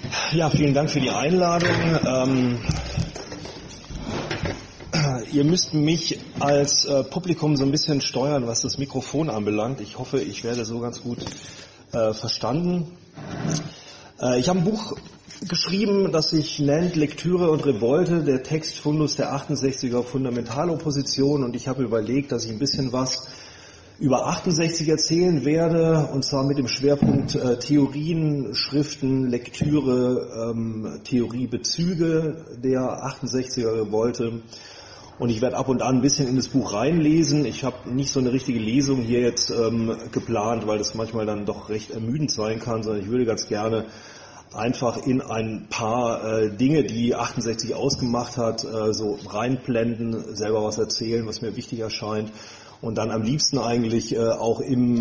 Ja, vielen Dank für die Einladung. Ihr müsst mich als Publikum so ein bisschen steuern, was das Mikrofon anbelangt. Ich hoffe, ich werde so ganz gut verstanden. Ich habe ein Buch geschrieben, das sich nennt Lektüre und Revolte, der Textfundus der 68er Fundamentalopposition, und ich habe überlegt, dass ich ein bisschen was über 68 erzählen werde, und zwar mit dem Schwerpunkt Theorien, Schriften, Lektüre, Theoriebezüge der 68er Revolte. Und ich werde ab und an ein bisschen in das Buch reinlesen. Ich habe nicht so eine richtige Lesung hier jetzt geplant, weil das manchmal dann doch recht ermüdend sein kann, sondern ich würde ganz gerne einfach in ein paar Dinge, die 68 ausgemacht hat, so reinblenden, selber was erzählen, was mir wichtig erscheint. Und dann am liebsten eigentlich auch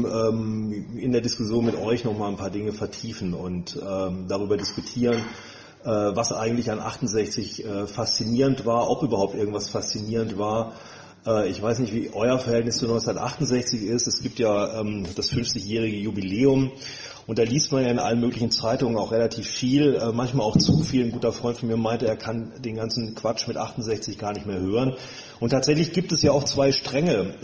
in der Diskussion mit euch nochmal ein paar Dinge vertiefen und darüber diskutieren, was eigentlich an 68 faszinierend war, ob überhaupt irgendwas faszinierend war. Ich weiß nicht, wie euer Verhältnis zu 1968 ist. Es gibt ja das 50-jährige Jubiläum. Und da liest man ja in allen möglichen Zeitungen auch relativ viel, manchmal auch zu viel. Ein guter Freund von mir meinte, er kann den ganzen Quatsch mit 68 gar nicht mehr hören. Und tatsächlich gibt es ja auch zwei Stränge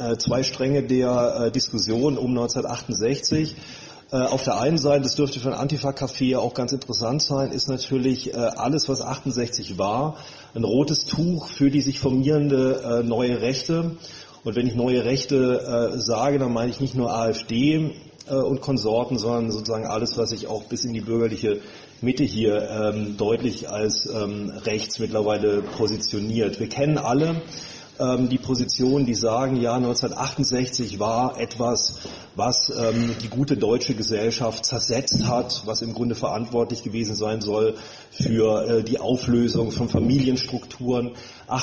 der Diskussion um 1968. Auf der einen Seite, das dürfte für ein Antifa-Café auch ganz interessant sein, ist natürlich alles, was 68 war, ein rotes Tuch für die sich formierende neue Rechte. Und wenn ich neue Rechte sage, dann meine ich nicht nur AfD und Konsorten, sondern sozusagen alles, was sich auch bis in die bürgerliche Mitte hier deutlich als rechts mittlerweile positioniert. Wir kennen alle die Positionen, die sagen, ja, 1968 war etwas, was die gute deutsche Gesellschaft zersetzt hat, was im Grunde verantwortlich gewesen sein soll für die Auflösung von Familienstrukturen.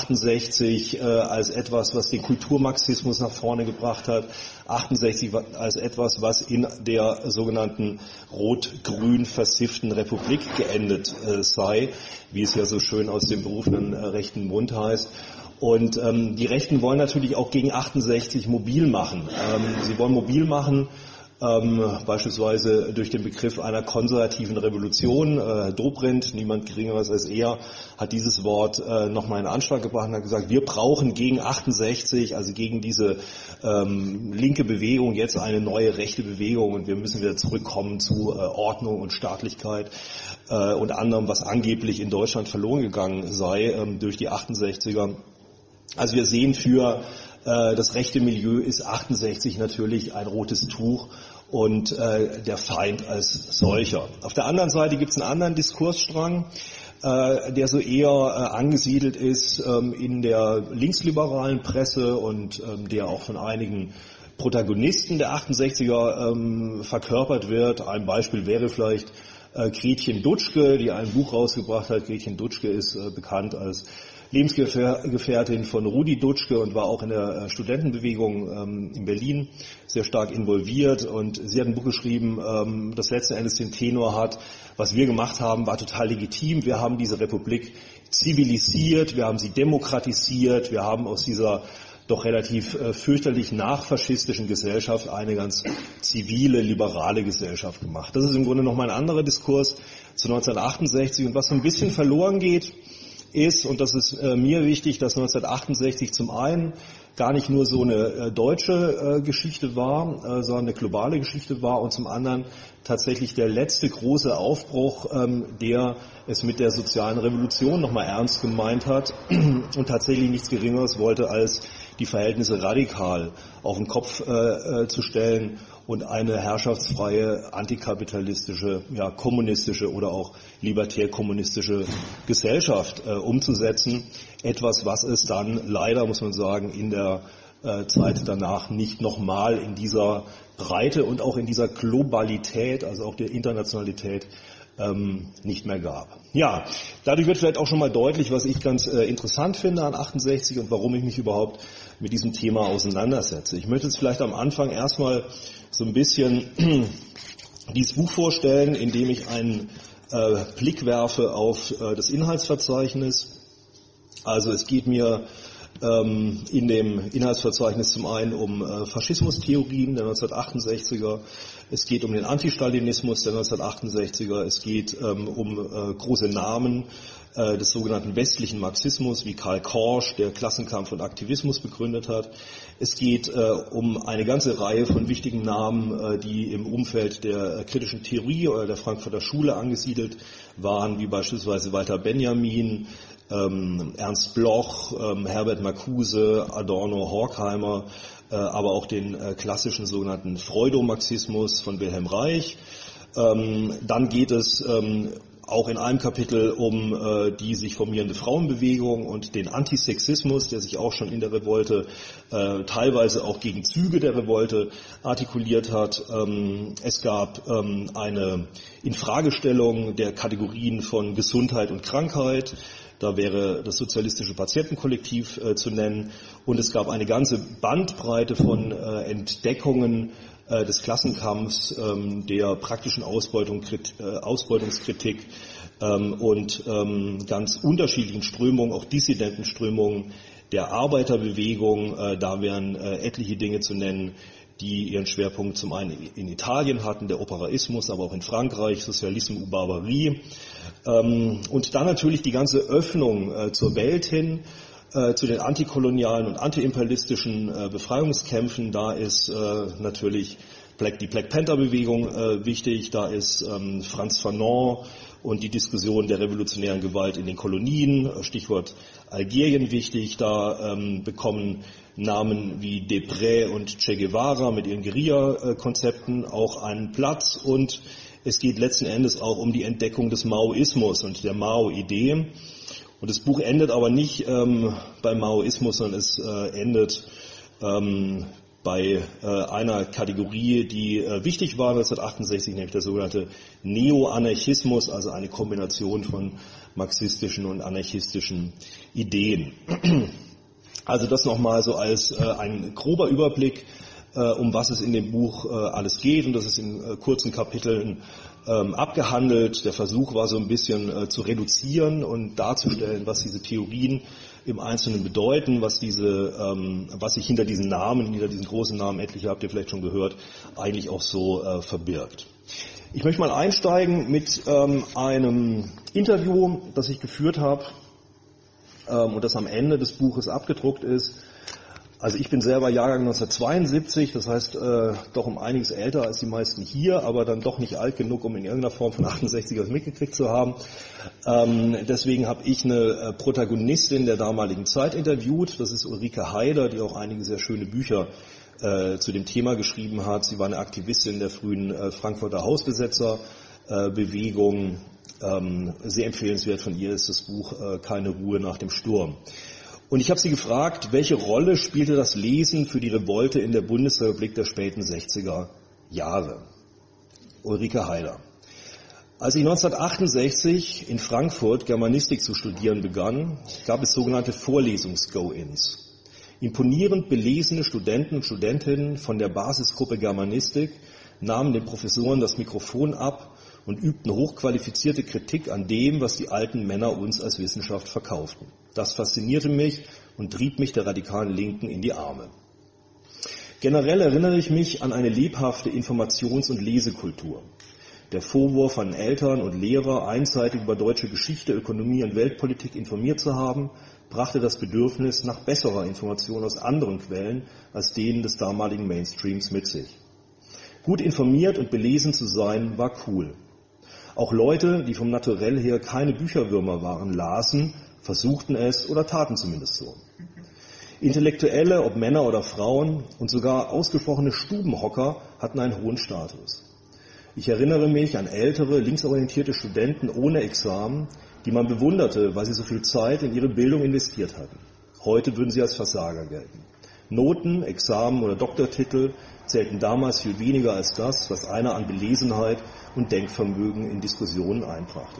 68 als etwas, was den Kulturmarxismus nach vorne gebracht hat. 68 als etwas, was in der sogenannten rot-grün versifften Republik geendet sei, wie es ja so schön aus dem berufenen rechten Mund heißt. Und die Rechten wollen natürlich auch gegen 68 mobil machen. Sie wollen mobil machen, beispielsweise durch den Begriff einer konservativen Revolution. Herr Dobrindt, niemand Geringeres als er, hat dieses Wort nochmal in Anschlag gebracht und hat gesagt, wir brauchen gegen 68, also gegen diese linke Bewegung, jetzt eine neue rechte Bewegung, und wir müssen wieder zurückkommen zu Ordnung und Staatlichkeit und anderem, was angeblich in Deutschland verloren gegangen sei durch die 68er. Also wir sehen, für das rechte Milieu ist 68 natürlich ein rotes Tuch und der Feind als solcher. Auf der anderen Seite gibt es einen anderen Diskursstrang, der so eher angesiedelt ist in der linksliberalen Presse und der auch von einigen Protagonisten der 68er verkörpert wird. Ein Beispiel wäre vielleicht Gretchen Dutschke, die ein Buch rausgebracht hat. Gretchen Dutschke ist bekannt als Lebensgefährtin von Rudi Dutschke und war auch in der Studentenbewegung in Berlin sehr stark involviert. Und sie hat ein Buch geschrieben, das letzten Endes den Tenor hat, was wir gemacht haben, war total legitim. Wir haben diese Republik zivilisiert, wir haben sie demokratisiert, wir haben aus dieser doch relativ fürchterlich nachfaschistischen Gesellschaft eine ganz zivile, liberale Gesellschaft gemacht. Das ist im Grunde nochmal ein anderer Diskurs zu 1968. Und was so ein bisschen verloren geht, ist, und das ist mir wichtig, dass 1968 zum einen gar nicht nur so eine deutsche Geschichte war, sondern eine globale Geschichte war, und zum anderen tatsächlich der letzte große Aufbruch, der es mit der sozialen Revolution nochmal ernst gemeint hat und tatsächlich nichts Geringeres wollte, als die Verhältnisse radikal auf den Kopf zu stellen und eine herrschaftsfreie, antikapitalistische, ja, kommunistische oder auch libertär-kommunistische Gesellschaft umzusetzen. Etwas, was es dann leider, muss man sagen, in der Zeit danach nicht nochmal in dieser Breite und auch in dieser Globalität, also auch der Internationalität, nicht mehr gab. Ja, dadurch wird vielleicht auch schon mal deutlich, was ich ganz interessant finde an 68 und warum ich mich überhaupt mit diesem Thema auseinandersetze. Ich möchte jetzt vielleicht am Anfang erstmal so ein bisschen dieses Buch vorstellen, indem ich einen Blick werfe auf das Inhaltsverzeichnis. Also es geht mir In dem Inhaltsverzeichnis zum einen um Faschismustheorien der 1968er, es geht um den Antistalinismus der 1968er, es geht um große Namen des sogenannten westlichen Marxismus, wie Karl Korsch, der Klassenkampf und Aktivismus begründet hat. Es geht um eine ganze Reihe von wichtigen Namen, die im Umfeld der kritischen Theorie oder der Frankfurter Schule angesiedelt waren, wie beispielsweise Walter Benjamin, Ernst Bloch, Herbert Marcuse, Adorno, Horkheimer, aber auch den klassischen sogenannten Freudomarxismus von Wilhelm Reich. Dann geht es auch in einem Kapitel um die sich formierende Frauenbewegung und den Antisexismus, der sich auch schon in der Revolte, teilweise auch gegen Züge der Revolte artikuliert hat. Es gab eine Infragestellung der Kategorien von Gesundheit und Krankheit. Da wäre das sozialistische Patientenkollektiv zu nennen. Und es gab eine ganze Bandbreite von Entdeckungen des Klassenkampfs, der praktischen Ausbeutungskritik und ganz unterschiedlichen Strömungen, auch Dissidentenströmungen der Arbeiterbewegung. Da wären etliche Dinge zu nennen, die ihren Schwerpunkt zum einen in Italien hatten, der Operaismus, aber auch in Frankreich, Sozialisme ou Barbarie. Und dann natürlich die ganze Öffnung zur Welt hin, zu den antikolonialen und antiimperialistischen Befreiungskämpfen. Da ist natürlich die Black Panther-Bewegung wichtig, da ist Frantz Fanon und die Diskussion der revolutionären Gewalt in den Kolonien, Stichwort Algerien wichtig. Da bekommen Namen wie Debré und Che Guevara mit ihren Guerilla-Konzepten auch einen Platz, und es geht letzten Endes auch um die Entdeckung des Maoismus und der Mao-Idee. Und das Buch endet aber nicht beim Maoismus, sondern es endet bei einer Kategorie, die wichtig war 1968, nämlich der sogenannte Neo-Anarchismus, also eine Kombination von marxistischen und anarchistischen Ideen. Also das nochmal so als ein grober Überblick, um was es in dem Buch alles geht, und das ist in kurzen Kapiteln abgehandelt. Der Versuch war so ein bisschen zu reduzieren und darzustellen, was diese Theorien im Einzelnen bedeuten, was sich hinter diesen Namen, hinter diesen großen Namen, etliche habt ihr vielleicht schon gehört, eigentlich auch so verbirgt. Ich möchte mal einsteigen mit einem Interview, das ich geführt habe und das am Ende des Buches abgedruckt ist. Also ich bin selber Jahrgang 1972, das heißt doch um einiges älter als die meisten hier, aber dann doch nicht alt genug, um in irgendeiner Form von 68 was mitgekriegt zu haben. Deswegen habe ich eine Protagonistin der damaligen Zeit interviewt, das ist Ulrike Haider, die auch einige sehr schöne Bücher zu dem Thema geschrieben hat. Sie war eine Aktivistin der frühen Frankfurter Hausbesetzerbewegung. Sehr empfehlenswert von ihr ist das Buch Keine Ruhe nach dem Sturm. Und ich habe sie gefragt, welche Rolle spielte das Lesen für die Revolte in der Bundesrepublik der späten 60er Jahre? Ulrike Haider. Als ich 1968 in Frankfurt Germanistik zu studieren begann, gab es sogenannte Vorlesungs-Go-Ins. Imponierend belesene Studenten und Studentinnen von der Basisgruppe Germanistik nahmen den Professoren das Mikrofon ab und übten hochqualifizierte Kritik an dem, was die alten Männer uns als Wissenschaft verkauften. Das faszinierte mich und trieb mich der radikalen Linken in die Arme. Generell erinnere ich mich an eine lebhafte Informations- und Lesekultur. Der Vorwurf an Eltern und Lehrer, einseitig über deutsche Geschichte, Ökonomie und Weltpolitik informiert zu haben, brachte das Bedürfnis nach besserer Information aus anderen Quellen als denen des damaligen Mainstreams mit sich. Gut informiert und belesen zu sein, war cool. Auch Leute, die vom Naturell her keine Bücherwürmer waren, lasen, versuchten es oder taten zumindest so. Intellektuelle, ob Männer oder Frauen, und sogar ausgesprochene Stubenhocker hatten einen hohen Status. Ich erinnere mich an ältere, linksorientierte Studenten ohne Examen, die man bewunderte, weil sie so viel Zeit in ihre Bildung investiert hatten. Heute würden sie als Versager gelten. Noten, Examen oder Doktortitel zählten damals viel weniger als das, was einer an Belesenheit und Denkvermögen in Diskussionen einbrachte.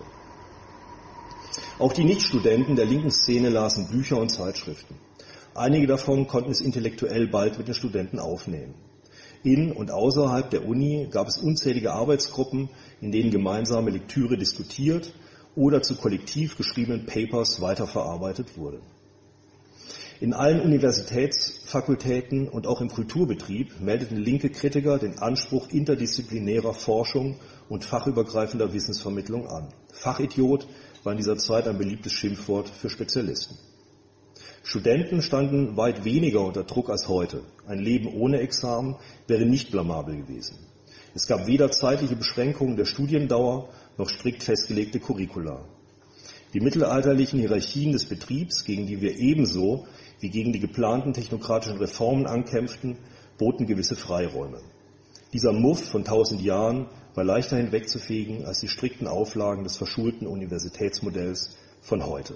Auch die Nichtstudenten der linken Szene lasen Bücher und Zeitschriften. Einige davon konnten es intellektuell bald mit den Studenten aufnehmen. In und außerhalb der Uni gab es unzählige Arbeitsgruppen, in denen gemeinsame Lektüre diskutiert oder zu kollektiv geschriebenen Papers weiterverarbeitet wurde. In allen Universitätsfakultäten und auch im Kulturbetrieb meldeten linke Kritiker den Anspruch interdisziplinärer Forschung und fachübergreifender Wissensvermittlung an. Fachidiot war in dieser Zeit ein beliebtes Schimpfwort für Spezialisten. Studenten standen weit weniger unter Druck als heute. Ein Leben ohne Examen wäre nicht blamabel gewesen. Es gab weder zeitliche Beschränkungen der Studiendauer noch strikt festgelegte Curricula. Die mittelalterlichen Hierarchien des Betriebs, gegen die wir ebenso wie gegen die geplanten technokratischen Reformen ankämpften, boten gewisse Freiräume. Dieser Muff von 1000 Jahren war leichter hinwegzufegen als die strikten Auflagen des verschulten Universitätsmodells von heute.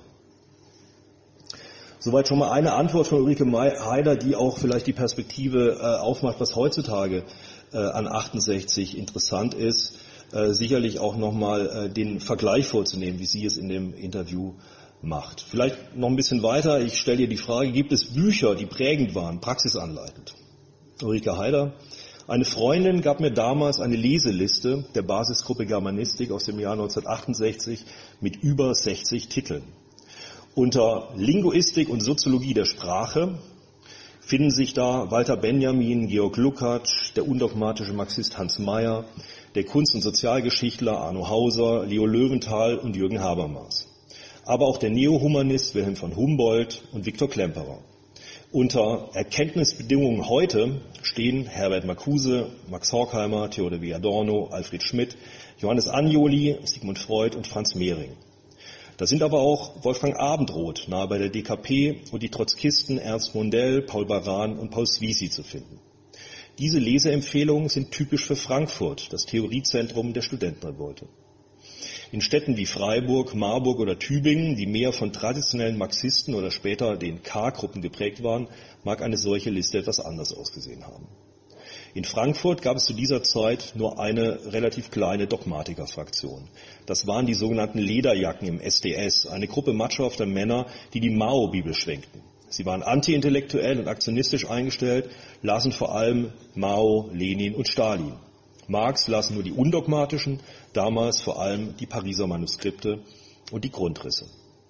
Soweit schon mal eine Antwort von Ulrike Haider, die auch vielleicht die Perspektive aufmacht, was heutzutage an 68 interessant ist, sicherlich auch nochmal den Vergleich vorzunehmen, wie sie es in dem Interview macht. Vielleicht noch ein bisschen weiter. Ich stelle dir die Frage, gibt es Bücher, die prägend waren, praxisanleitend? Ulrike Haider: Eine Freundin gab mir damals eine Leseliste der Basisgruppe Germanistik aus dem Jahr 1968 mit über 60 Titeln. Unter Linguistik und Soziologie der Sprache finden sich da Walter Benjamin, Georg Lukács, der undogmatische Marxist Hans Mayer, der Kunst- und Sozialgeschichtler Arno Hauser, Leo Löwenthal und Jürgen Habermas. Aber auch der Neohumanist Wilhelm von Humboldt und Viktor Klemperer. Unter Erkenntnisbedingungen heute stehen Herbert Marcuse, Max Horkheimer, Theodor W. Adorno, Alfred Schmidt, Johannes Agnoli, Sigmund Freud und Franz Mehring. Da sind aber auch Wolfgang Abendroth nahe bei der DKP und die Trotzkisten Ernst Mundell, Paul Baran und Paul Sweezy zu finden. Diese Leseempfehlungen sind typisch für Frankfurt, das Theoriezentrum der Studentenrevolte. In Städten wie Freiburg, Marburg oder Tübingen, die mehr von traditionellen Marxisten oder später den K-Gruppen geprägt waren, mag eine solche Liste etwas anders ausgesehen haben. In Frankfurt gab es zu dieser Zeit nur eine relativ kleine Dogmatikerfraktion. Das waren die sogenannten Lederjacken im SDS, eine Gruppe matschhafter Männer, die die Mao-Bibel schwenkten. Sie waren antiintellektuell und aktionistisch eingestellt, lasen vor allem Mao, Lenin und Stalin. Marx las nur die undogmatischen, damals vor allem die Pariser Manuskripte und die Grundrisse.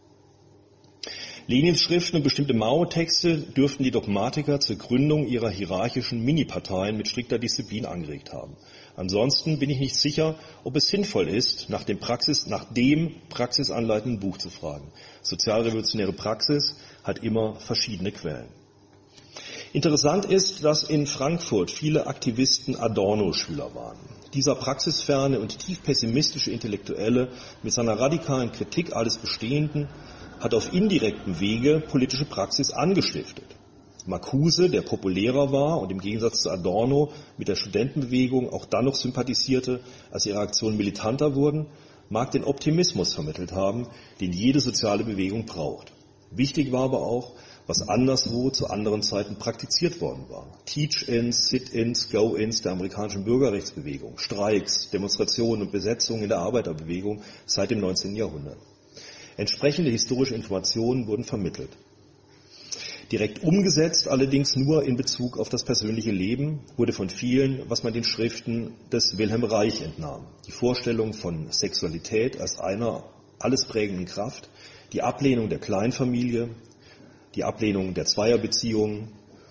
Lenins Schriften und bestimmte Mao-Texte dürften die Dogmatiker zur Gründung ihrer hierarchischen Miniparteien mit strikter Disziplin angeregt haben. Ansonsten bin ich nicht sicher, ob es sinnvoll ist, nach dem praxisanleitenden Buch zu fragen. Sozialrevolutionäre Praxis hat immer verschiedene Quellen. Interessant ist, dass in Frankfurt viele Aktivisten Adorno-Schüler waren. Dieser praxisferne und tief pessimistische Intellektuelle mit seiner radikalen Kritik alles Bestehenden hat auf indirektem Wege politische Praxis angestiftet. Marcuse, der populärer war und im Gegensatz zu Adorno mit der Studentenbewegung auch dann noch sympathisierte, als ihre Aktionen militanter wurden, mag den Optimismus vermittelt haben, den jede soziale Bewegung braucht. Wichtig war aber auch, was anderswo zu anderen Zeiten praktiziert worden war. Teach-ins, Sit-ins, Go-ins der amerikanischen Bürgerrechtsbewegung, Streiks, Demonstrationen und Besetzungen in der Arbeiterbewegung seit dem 19. Jahrhundert. Entsprechende historische Informationen wurden vermittelt. Direkt umgesetzt, allerdings nur in Bezug auf das persönliche Leben, wurde von vielen, was man den Schriften des Wilhelm Reich entnahm. Die Vorstellung von Sexualität als einer alles prägenden Kraft, die Ablehnung der Kleinfamilie, die Ablehnung der Zweierbeziehungen,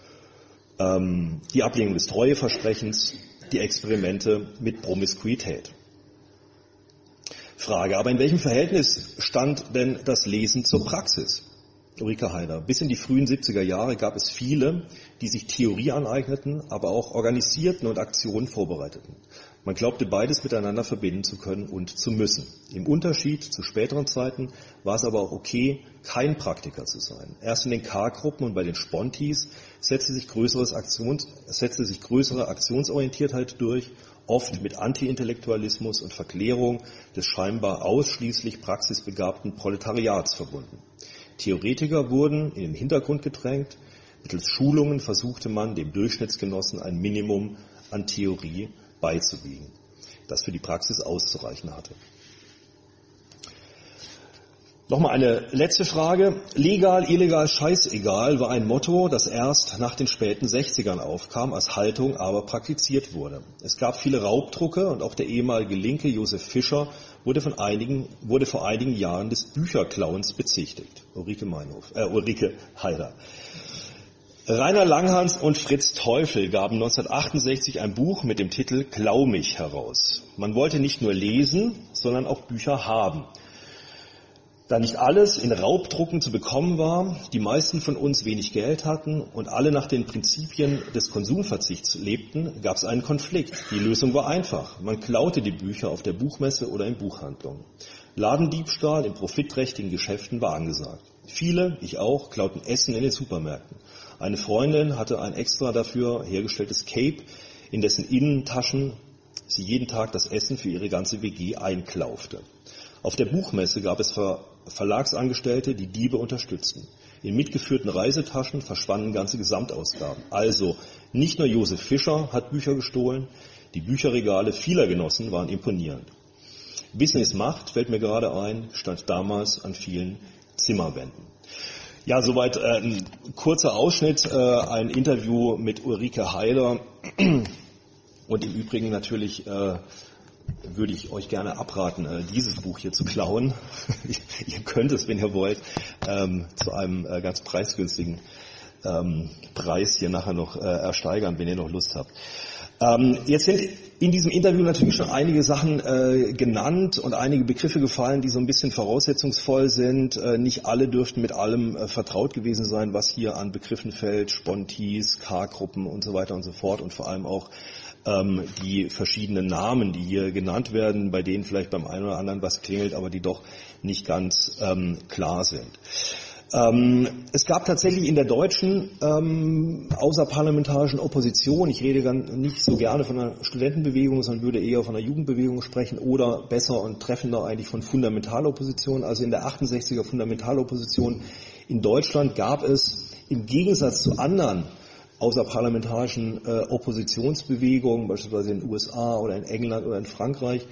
die Ablehnung des Treueversprechens, die Experimente mit Promiskuität. Frage, aber in welchem Verhältnis stand denn das Lesen zur Praxis? Ulrike Haider: Bis in die frühen 70er Jahre gab es viele, die sich Theorie aneigneten, aber auch organisierten und Aktionen vorbereiteten. Man glaubte, beides miteinander verbinden zu können und zu müssen. Im Unterschied zu späteren Zeiten war es aber auch okay, kein Praktiker zu sein. Erst in den K-Gruppen und bei den Spontis setzte sich größere Aktionsorientiertheit durch, oft mit Anti-Intellektualismus und Verklärung des scheinbar ausschließlich praxisbegabten Proletariats verbunden. Theoretiker wurden in den Hintergrund gedrängt. Mittels Schulungen versuchte man, dem Durchschnittsgenossen ein Minimum an Theorie beizubiegen, das für die Praxis auszureichen hatte. Nochmal eine letzte Frage. Legal, illegal, scheißegal war ein Motto, das erst nach den späten 60ern aufkam, als Haltung aber praktiziert wurde. Es gab viele Raubdrucke und auch der ehemalige Linke Josef Fischer wurde vor einigen Jahren des Bücherklauens bezichtigt. Ulrike Heider. Rainer Langhans und Fritz Teufel gaben 1968 ein Buch mit dem Titel Klau mich heraus. Man wollte nicht nur lesen, sondern auch Bücher haben. Da nicht alles in Raubdrucken zu bekommen war, die meisten von uns wenig Geld hatten und alle nach den Prinzipien des Konsumverzichts lebten, gab es einen Konflikt. Die Lösung war einfach. Man klaute die Bücher auf der Buchmesse oder in Buchhandlungen. Ladendiebstahl in profitträchtigen Geschäften war angesagt. Viele, ich auch, klauten Essen in den Supermärkten. Eine Freundin hatte ein extra dafür hergestelltes Cape, in dessen Innentaschen sie jeden Tag das Essen für ihre ganze WG einklaufte. Auf der Buchmesse gab es Verlagsangestellte, die Diebe unterstützten. In mitgeführten Reisetaschen verschwanden ganze Gesamtausgaben. Also nicht nur Josef Fischer hat Bücher gestohlen, die Bücherregale vieler Genossen waren imponierend. Business Macht, fällt mir gerade ein, stand damals an vielen Zimmerwänden. Ja, soweit ein kurzer Ausschnitt, ein Interview mit Ulrike Heider. Und im Übrigen natürlich würde ich euch gerne abraten, dieses Buch hier zu klauen. Ihr könnt es, wenn ihr wollt, zu einem ganz preisgünstigen Preis hier nachher noch ersteigern, wenn ihr noch Lust habt. Jetzt sind in diesem Interview natürlich schon einige Sachen genannt und einige Begriffe gefallen, die so ein bisschen voraussetzungsvoll sind. Nicht alle dürften mit allem vertraut gewesen sein, was hier an Begriffen fällt, Spontis, K-Gruppen und so weiter und so fort und vor allem auch die verschiedenen Namen, die hier genannt werden, bei denen vielleicht beim einen oder anderen was klingelt, aber die doch nicht ganz klar sind. Es gab tatsächlich in der deutschen außerparlamentarischen Opposition, ich rede nicht so gerne von einer Studentenbewegung, sondern würde eher von einer Jugendbewegung sprechen oder besser und treffender eigentlich von Fundamentalopposition. Also in der 68er Fundamentalopposition in Deutschland gab es im Gegensatz zu anderen außerparlamentarischen Oppositionsbewegungen, beispielsweise in den USA oder in England oder in Frankreich,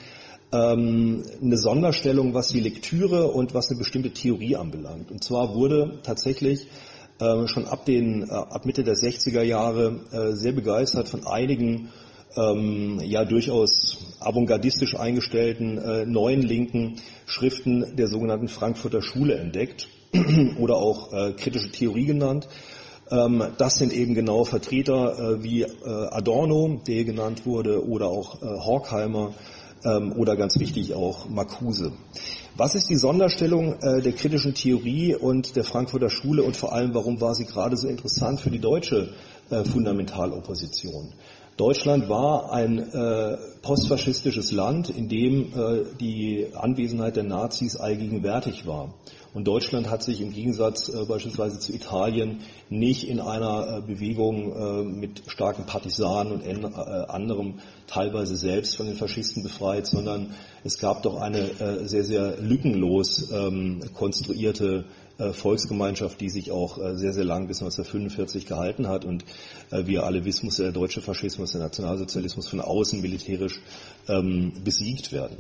eine Sonderstellung, was die Lektüre und was eine bestimmte Theorie anbelangt. Und zwar wurde tatsächlich schon ab Mitte der 60er Jahre sehr begeistert von einigen durchaus avantgardistisch eingestellten neuen linken Schriften der sogenannten Frankfurter Schule entdeckt oder auch kritische Theorie genannt. Das sind eben genau Vertreter wie Adorno, der hier genannt wurde, oder auch Horkheimer, oder ganz wichtig auch Marcuse. Was ist die Sonderstellung der kritischen Theorie und der Frankfurter Schule und vor allem, warum war sie gerade so interessant für die deutsche Fundamentalopposition? Deutschland war ein postfaschistisches Land, in dem die Anwesenheit der Nazis allgegenwärtig war. Und Deutschland hat sich im Gegensatz beispielsweise zu Italien nicht in einer Bewegung mit starken Partisanen und anderem teilweise selbst von den Faschisten befreit, sondern es gab doch eine sehr, sehr lückenlos konstruierte Volksgemeinschaft, die sich auch sehr, sehr lang bis 1945 gehalten hat. Und wie ihr alle wisst, musste der deutsche Faschismus, der Nationalsozialismus von außen militärisch besiegt werden.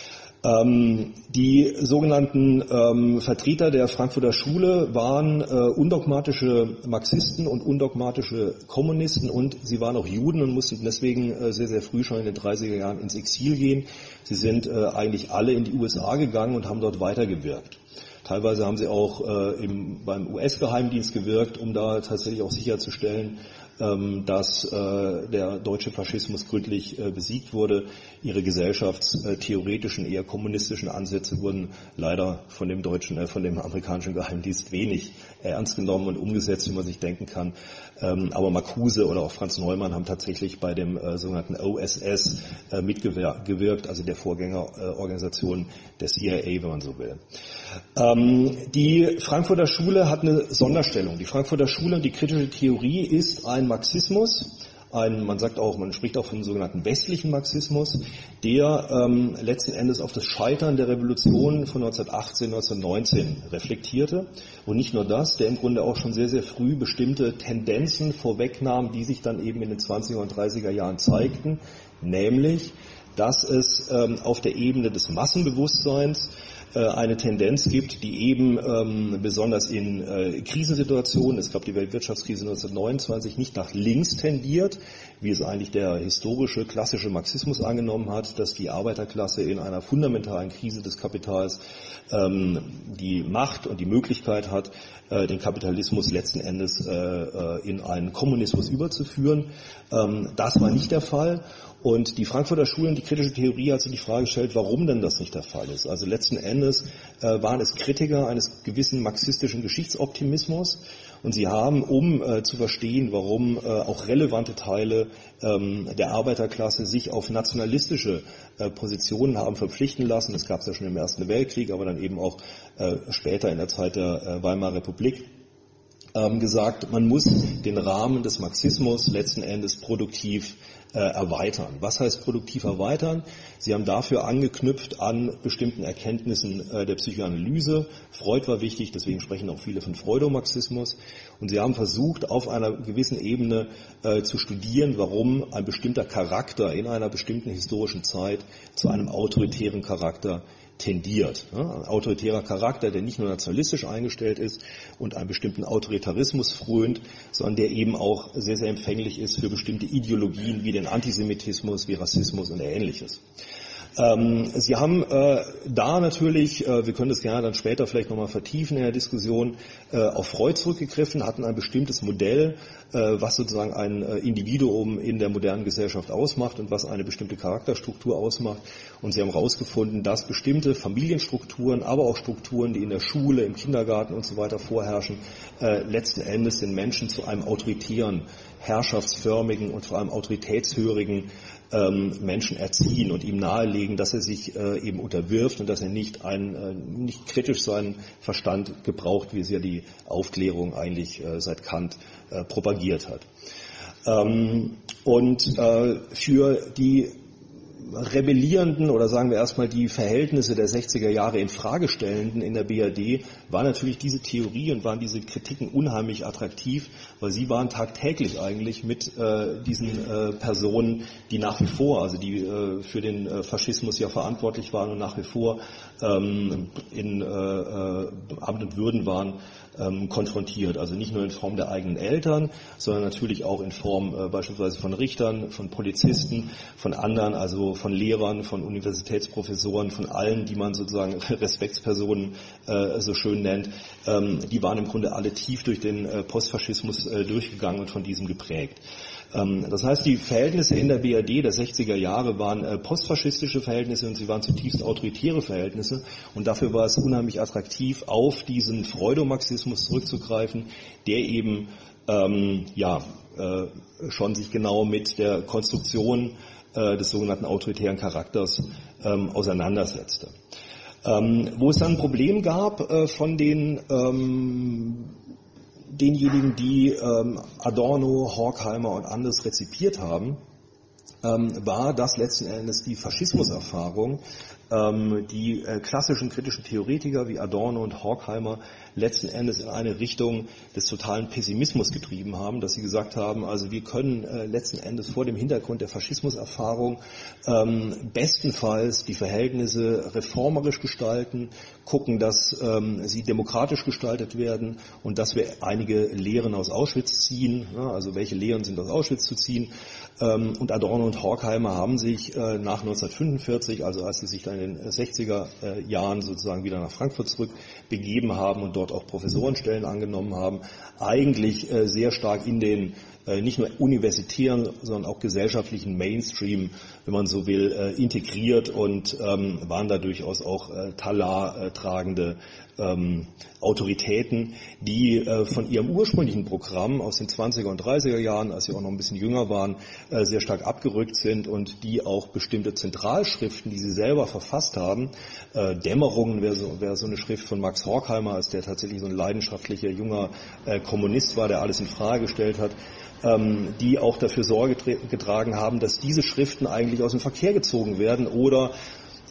Die sogenannten Vertreter der Frankfurter Schule waren undogmatische Marxisten und undogmatische Kommunisten und sie waren auch Juden und mussten deswegen sehr, sehr früh schon in den 30er Jahren ins Exil gehen. Sie sind eigentlich alle in die USA gegangen und haben dort weitergewirkt. Teilweise haben sie auch beim US-Geheimdienst gewirkt, um da tatsächlich auch sicherzustellen, dass der deutsche Faschismus gründlich besiegt wurde. Ihre gesellschaftstheoretischen, eher kommunistischen Ansätze wurden leider von dem amerikanischen Geheimdienst wenig ernst genommen und umgesetzt, wie man sich denken kann. Aber Marcuse oder auch Franz Neumann haben tatsächlich bei dem sogenannten OSS mitgewirkt, also der Vorgängerorganisation der CIA, wenn man so will. Die Frankfurter Schule hat eine Sonderstellung. Die Frankfurter Schule und die kritische Theorie ist ein Marxismus, man spricht auch vom sogenannten westlichen Marxismus, der letzten Endes auf das Scheitern der Revolution von 1918, 1919 reflektierte. Und nicht nur das, der im Grunde auch schon sehr, sehr früh bestimmte Tendenzen vorwegnahm, die sich dann eben in den 20er und 30er Jahren zeigten, nämlich, dass es auf der Ebene des Massenbewusstseins eine Tendenz gibt, die eben besonders in Krisensituationen, es gab die Weltwirtschaftskrise 1929, nicht nach links tendiert, wie es eigentlich der historische, klassische Marxismus angenommen hat, dass die Arbeiterklasse in einer fundamentalen Krise des Kapitals die Macht und die Möglichkeit hat, den Kapitalismus letzten Endes in einen Kommunismus überzuführen. Das war nicht der Fall. Und die Frankfurter Schule und die kritische Theorie hat sich die Frage gestellt, warum denn das nicht der Fall ist. Also letzten Endes waren es Kritiker eines gewissen marxistischen Geschichtsoptimismus. Und sie haben, um zu verstehen, warum auch relevante Teile der Arbeiterklasse sich auf nationalistische Positionen haben verpflichten lassen, das gab es ja schon im Ersten Weltkrieg, aber dann eben auch später in der Zeit der Weimarer Republik, gesagt, man muss den Rahmen des Marxismus letzten Endes produktiv erweitern. Was heißt produktiv erweitern? Sie haben dafür angeknüpft an bestimmten Erkenntnissen der Psychoanalyse. Freud war wichtig, deswegen sprechen auch viele von Freudomarxismus. Und sie haben versucht, auf einer gewissen Ebene zu studieren, warum ein bestimmter Charakter in einer bestimmten historischen Zeit zu einem autoritären Charakter tendiert. Ein autoritärer Charakter, der nicht nur nationalistisch eingestellt ist und einen bestimmten Autoritarismus frönt, sondern der eben auch sehr, sehr empfänglich ist für bestimmte Ideologien wie den Antisemitismus, wie Rassismus und Ähnliches. Sie haben da natürlich, wir können das gerne dann später vielleicht nochmal vertiefen in der Diskussion, auf Freud zurückgegriffen, hatten ein bestimmtes Modell, was sozusagen ein Individuum in der modernen Gesellschaft ausmacht und was eine bestimmte Charakterstruktur ausmacht. Und sie haben herausgefunden, dass bestimmte Familienstrukturen, aber auch Strukturen, die in der Schule, im Kindergarten und so weiter vorherrschen, letzten Endes den Menschen zu einem autoritären, herrschaftsförmigen und vor allem autoritätshörigen Menschen erziehen und ihm nahelegen, dass er sich eben unterwirft und dass er nicht kritisch seinen Verstand gebraucht, wie es ja die Aufklärung eigentlich seit Kant propagiert hat. Für die rebellierenden oder sagen wir erstmal die Verhältnisse der 60er Jahre in Frage stellenden in der BRD war natürlich diese Theorie und waren diese Kritiken unheimlich attraktiv, weil sie waren tagtäglich eigentlich mit diesen Personen, die nach wie vor, also die für den Faschismus ja verantwortlich waren und nach wie vor in Amt und Würden waren, konfrontiert. Also nicht nur in Form der eigenen Eltern, sondern natürlich auch in Form beispielsweise von Richtern, von Polizisten, von anderen, also von Lehrern, von Universitätsprofessoren, von allen, die man sozusagen Respektspersonen so schön nennt. Die waren im Grunde alle tief durch den Postfaschismus durchgegangen und von diesem geprägt. Das heißt, die Verhältnisse in der BRD der 60er Jahre waren postfaschistische Verhältnisse und sie waren zutiefst autoritäre Verhältnisse und dafür war es unheimlich attraktiv, auf diesen Freudomarxismus zurückzugreifen, der eben schon sich genau mit der Konstruktion des sogenannten autoritären Charakters auseinandersetzte. Wo es dann ein Problem gab von denjenigen, die Adorno, Horkheimer und anderes rezipiert haben, war das letzten Endes die Faschismuserfahrung, die klassischen kritischen Theoretiker wie Adorno und Horkheimer letzten Endes in eine Richtung des totalen Pessimismus getrieben haben, dass sie gesagt haben, also wir können letzten Endes vor dem Hintergrund der Faschismuserfahrung bestenfalls die Verhältnisse reformerisch gestalten, gucken, dass sie demokratisch gestaltet werden und dass wir einige Lehren aus Auschwitz ziehen, also welche Lehren sind aus Auschwitz zu ziehen. Und Adorno und Horkheimer haben sich nach 1945, also als sie sich dann in den 60er Jahren sozusagen wieder nach Frankfurt zurückbegeben haben und dort auch Professorenstellen angenommen haben, eigentlich sehr stark in den nicht nur universitären, sondern auch gesellschaftlichen Mainstream, wenn man so will, integriert und waren da durchaus auch Talar tragende Autoritäten, die von ihrem ursprünglichen Programm aus den 20er und 30er Jahren, als sie auch noch ein bisschen jünger waren, sehr stark abgerückt sind und die auch bestimmte Zentralschriften, die sie selber verfasst haben, Dämmerungen wäre so eine Schrift von Max Horkheimer, als der tatsächlich so ein leidenschaftlicher junger Kommunist war, der alles in Frage gestellt hat, die auch dafür Sorge getragen haben, dass diese Schriften eigentlich aus dem Verkehr gezogen werden oder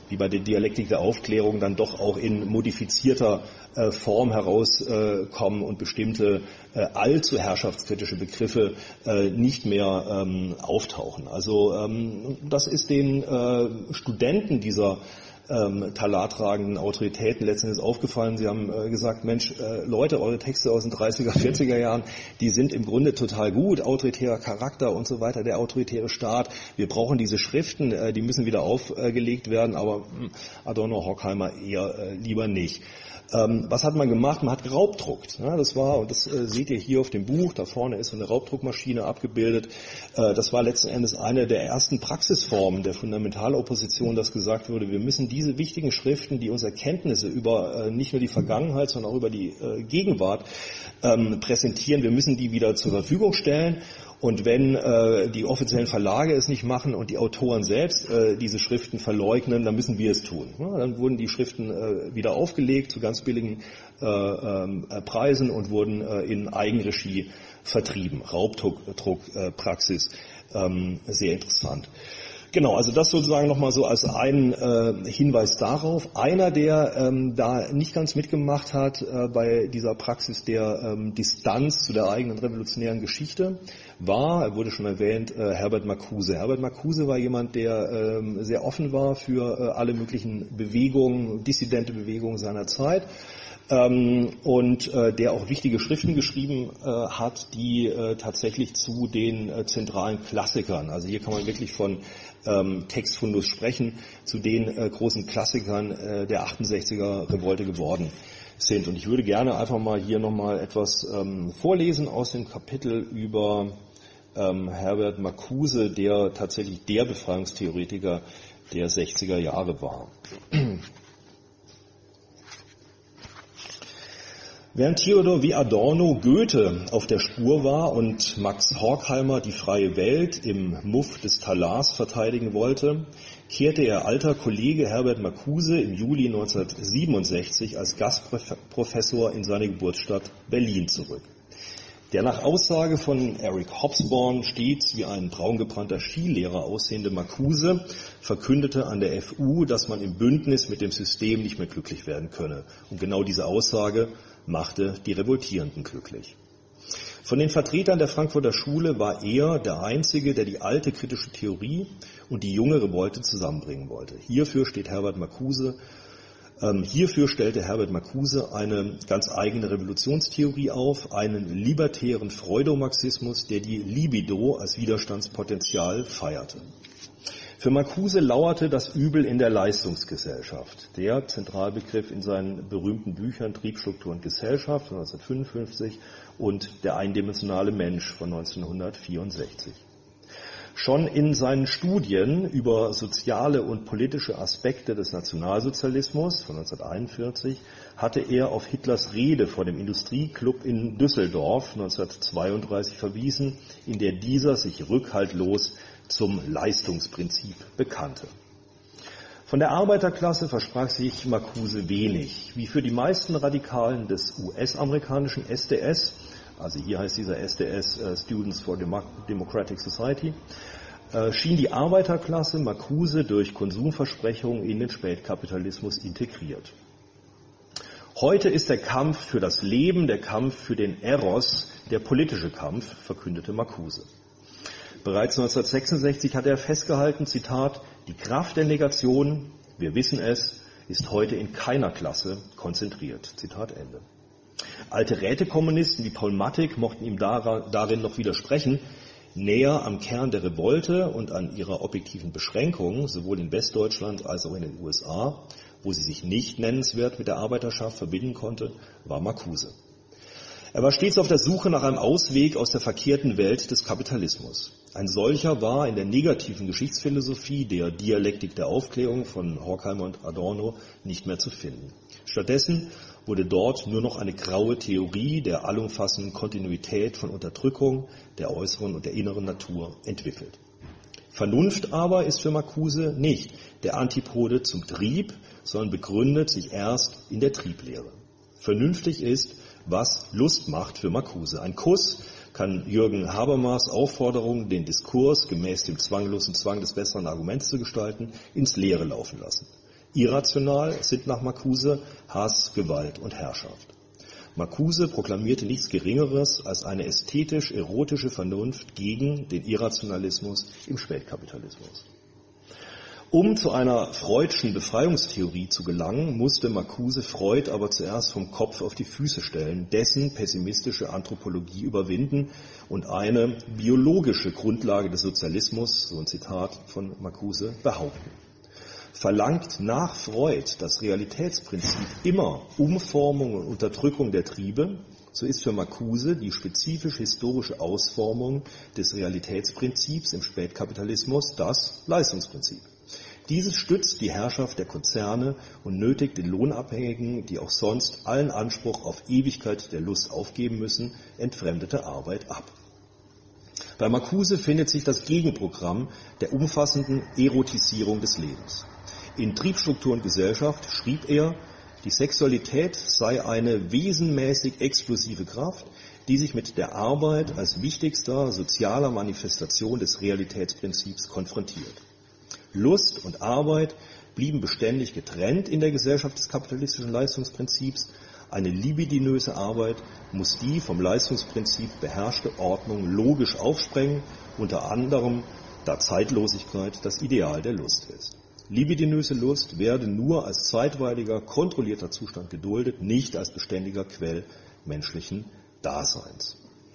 wie bei der Dialektik der Aufklärung, dann doch auch in modifizierter Form herauskommen und bestimmte allzu herrschaftskritische Begriffe nicht mehr auftauchen. Also das ist den Studenten dieser talartragenden Autoritäten letztendlich aufgefallen. Sie haben gesagt, Mensch, Leute, eure Texte aus den 30er, 40er Jahren, die sind im Grunde total gut, autoritärer Charakter und so weiter, der autoritäre Staat. Wir brauchen diese Schriften, die müssen wieder aufgelegt werden, aber Adorno, Horkheimer eher lieber nicht. Was hat man gemacht? Man hat geraubdruckt. Ja, das war, und das seht ihr hier auf dem Buch, da vorne ist so eine Raubdruckmaschine abgebildet. Das war letzten Endes eine der ersten Praxisformen der Fundamentalopposition, dass gesagt wurde, wir müssen diese wichtigen Schriften, die uns Erkenntnisse über nicht nur die Vergangenheit, sondern auch über die Gegenwart präsentieren, wir müssen die wieder zur Verfügung stellen. Und wenn die offiziellen Verlage es nicht machen und die Autoren selbst diese Schriften verleugnen, dann müssen wir es tun. Ja, dann wurden die Schriften wieder aufgelegt zu ganz billigen Preisen und wurden in Eigenregie vertrieben. Raubdruckpraxis, sehr interessant. Genau, also das sozusagen nochmal so als ein Hinweis darauf. Einer, der da nicht ganz mitgemacht hat bei dieser Praxis der Distanz zu der eigenen revolutionären Geschichte, war, er wurde schon erwähnt, Herbert Marcuse. Herbert Marcuse war jemand, der sehr offen war für alle möglichen Bewegungen, dissidente Bewegungen seiner Zeit. Und der auch wichtige Schriften geschrieben hat, die tatsächlich zu den zentralen Klassikern, also hier kann man wirklich von Textfundus sprechen, zu den großen Klassikern der 68er Revolte geworden sind. Und ich würde gerne einfach mal hier nochmal etwas vorlesen aus dem Kapitel über Herbert Marcuse, der tatsächlich der Befreiungstheoretiker der 60er Jahre war. Während Theodor W. Adorno Goethe auf der Spur war und Max Horkheimer die freie Welt im Muff des Talars verteidigen wollte, kehrte ihr alter Kollege Herbert Marcuse im Juli 1967 als Gastprofessor in seine Geburtsstadt Berlin zurück. Der nach Aussage von Eric Hobsbawm stets wie ein braungebrannter Skilehrer aussehende Marcuse verkündete an der FU, dass man im Bündnis mit dem System nicht mehr glücklich werden könne. Und genau diese Aussage machte die Revoltierenden glücklich. Von den Vertretern der Frankfurter Schule war er der Einzige, der die alte kritische Theorie und die junge Revolte zusammenbringen wollte. Hierfür stellte Herbert Marcuse eine ganz eigene Revolutionstheorie auf, einen libertären Freudomarxismus, der die Libido als Widerstandspotenzial feierte. Für Marcuse lauerte das Übel in der Leistungsgesellschaft. Der Zentralbegriff in seinen berühmten Büchern Triebstruktur und Gesellschaft von 1955 und Der eindimensionale Mensch von 1964. Schon in seinen Studien über soziale und politische Aspekte des Nationalsozialismus von 1941 hatte er auf Hitlers Rede vor dem Industrieclub in Düsseldorf 1932 verwiesen, in der dieser sich rückhaltlos zum Leistungsprinzip bekannte. Von der Arbeiterklasse versprach sich Marcuse wenig. Wie für die meisten Radikalen des US-amerikanischen SDS, also hier heißt dieser SDS Students for Democratic Society, schien die Arbeiterklasse Marcuse durch Konsumversprechungen in den Spätkapitalismus integriert. Heute ist der Kampf für das Leben, der Kampf für den Eros, der politische Kampf, verkündete Marcuse. Bereits 1966 hatte er festgehalten, Zitat, die Kraft der Negation, wir wissen es, ist heute in keiner Klasse konzentriert. Zitat Ende. Alte Rätekommunisten wie Paul Mattig mochten ihm darin noch widersprechen. Näher am Kern der Revolte und an ihrer objektiven Beschränkung, sowohl in Westdeutschland als auch in den USA, wo sie sich nicht nennenswert mit der Arbeiterschaft verbinden konnte, war Marcuse. Er war stets auf der Suche nach einem Ausweg aus der verkehrten Welt des Kapitalismus. Ein solcher war in der negativen Geschichtsphilosophie der Dialektik der Aufklärung von Horkheimer und Adorno nicht mehr zu finden. Stattdessen wurde dort nur noch eine graue Theorie der allumfassenden Kontinuität von Unterdrückung, der äußeren und der inneren Natur entwickelt. Vernunft aber ist für Marcuse nicht der Antipode zum Trieb, sondern begründet sich erst in der Trieblehre. Vernünftig ist, was Lust macht für Marcuse. Ein Kuss kann Jürgen Habermas Aufforderung, den Diskurs gemäß dem zwanglosen Zwang des besseren Arguments zu gestalten, ins Leere laufen lassen. Irrational sind nach Marcuse Hass, Gewalt und Herrschaft. Marcuse proklamierte nichts Geringeres als eine ästhetisch-erotische Vernunft gegen den Irrationalismus im Spätkapitalismus. Um zu einer Freudschen Befreiungstheorie zu gelangen, musste Marcuse Freud aber zuerst vom Kopf auf die Füße stellen, dessen pessimistische Anthropologie überwinden und eine biologische Grundlage des Sozialismus, so ein Zitat von Marcuse, behaupten. Verlangt nach Freud das Realitätsprinzip immer Umformung und Unterdrückung der Triebe, so ist für Marcuse die spezifisch-historische Ausformung des Realitätsprinzips im Spätkapitalismus das Leistungsprinzip. Dieses stützt die Herrschaft der Konzerne und nötigt den Lohnabhängigen, die auch sonst allen Anspruch auf Ewigkeit der Lust aufgeben müssen, entfremdete Arbeit ab. Bei Marcuse findet sich das Gegenprogramm der umfassenden Erotisierung des Lebens. In Triebstruktur und Gesellschaft schrieb er, die Sexualität sei eine wesenmäßig explosive Kraft, die sich mit der Arbeit als wichtigster sozialer Manifestation des Realitätsprinzips konfrontiert. Lust und Arbeit blieben beständig getrennt in der Gesellschaft des kapitalistischen Leistungsprinzips. Eine libidinöse Arbeit muss die vom Leistungsprinzip beherrschte Ordnung logisch aufsprengen, unter anderem da Zeitlosigkeit das Ideal der Lust ist. Libidinöse Lust werde nur als zeitweiliger, kontrollierter Zustand geduldet, nicht als beständiger Quell menschlichen Daseins.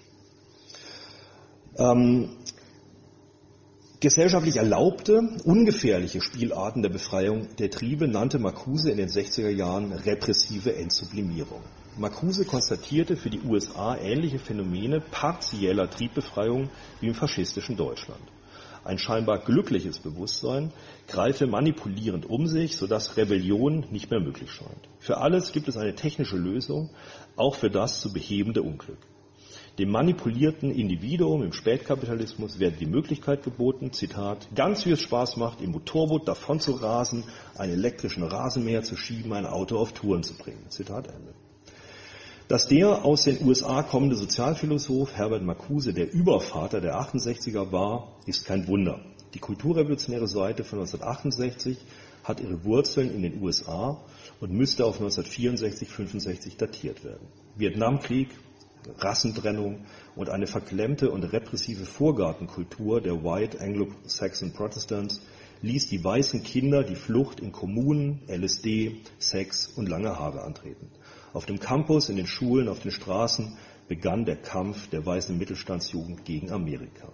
Gesellschaftlich erlaubte, ungefährliche Spielarten der Befreiung der Triebe nannte Marcuse in den 60er Jahren repressive Entsublimierung. Marcuse konstatierte für die USA ähnliche Phänomene partieller Triebbefreiung wie im faschistischen Deutschland. Ein scheinbar glückliches Bewusstsein greife manipulierend um sich, sodass Rebellion nicht mehr möglich scheint. Für alles gibt es eine technische Lösung, auch für das zu behebende Unglück. Dem manipulierten Individuum im Spätkapitalismus werde die Möglichkeit geboten, Zitat, ganz wie es Spaß macht, im Motorboot davon zu rasen, einen elektrischen Rasenmäher zu schieben, ein Auto auf Touren zu bringen. Zitat Ende. Dass der aus den USA kommende Sozialphilosoph Herbert Marcuse der Übervater der 68er war, ist kein Wunder. Die kulturrevolutionäre Seite von 1968 hat ihre Wurzeln in den USA und müsste auf 1964-65 datiert werden. Vietnamkrieg, Rassentrennung und eine verklemmte und repressive Vorgartenkultur der White Anglo-Saxon Protestants ließ die weißen Kinder die Flucht in Kommunen, LSD, Sex und lange Haare antreten. Auf dem Campus, in den Schulen, auf den Straßen begann der Kampf der weißen Mittelstandsjugend gegen Amerika.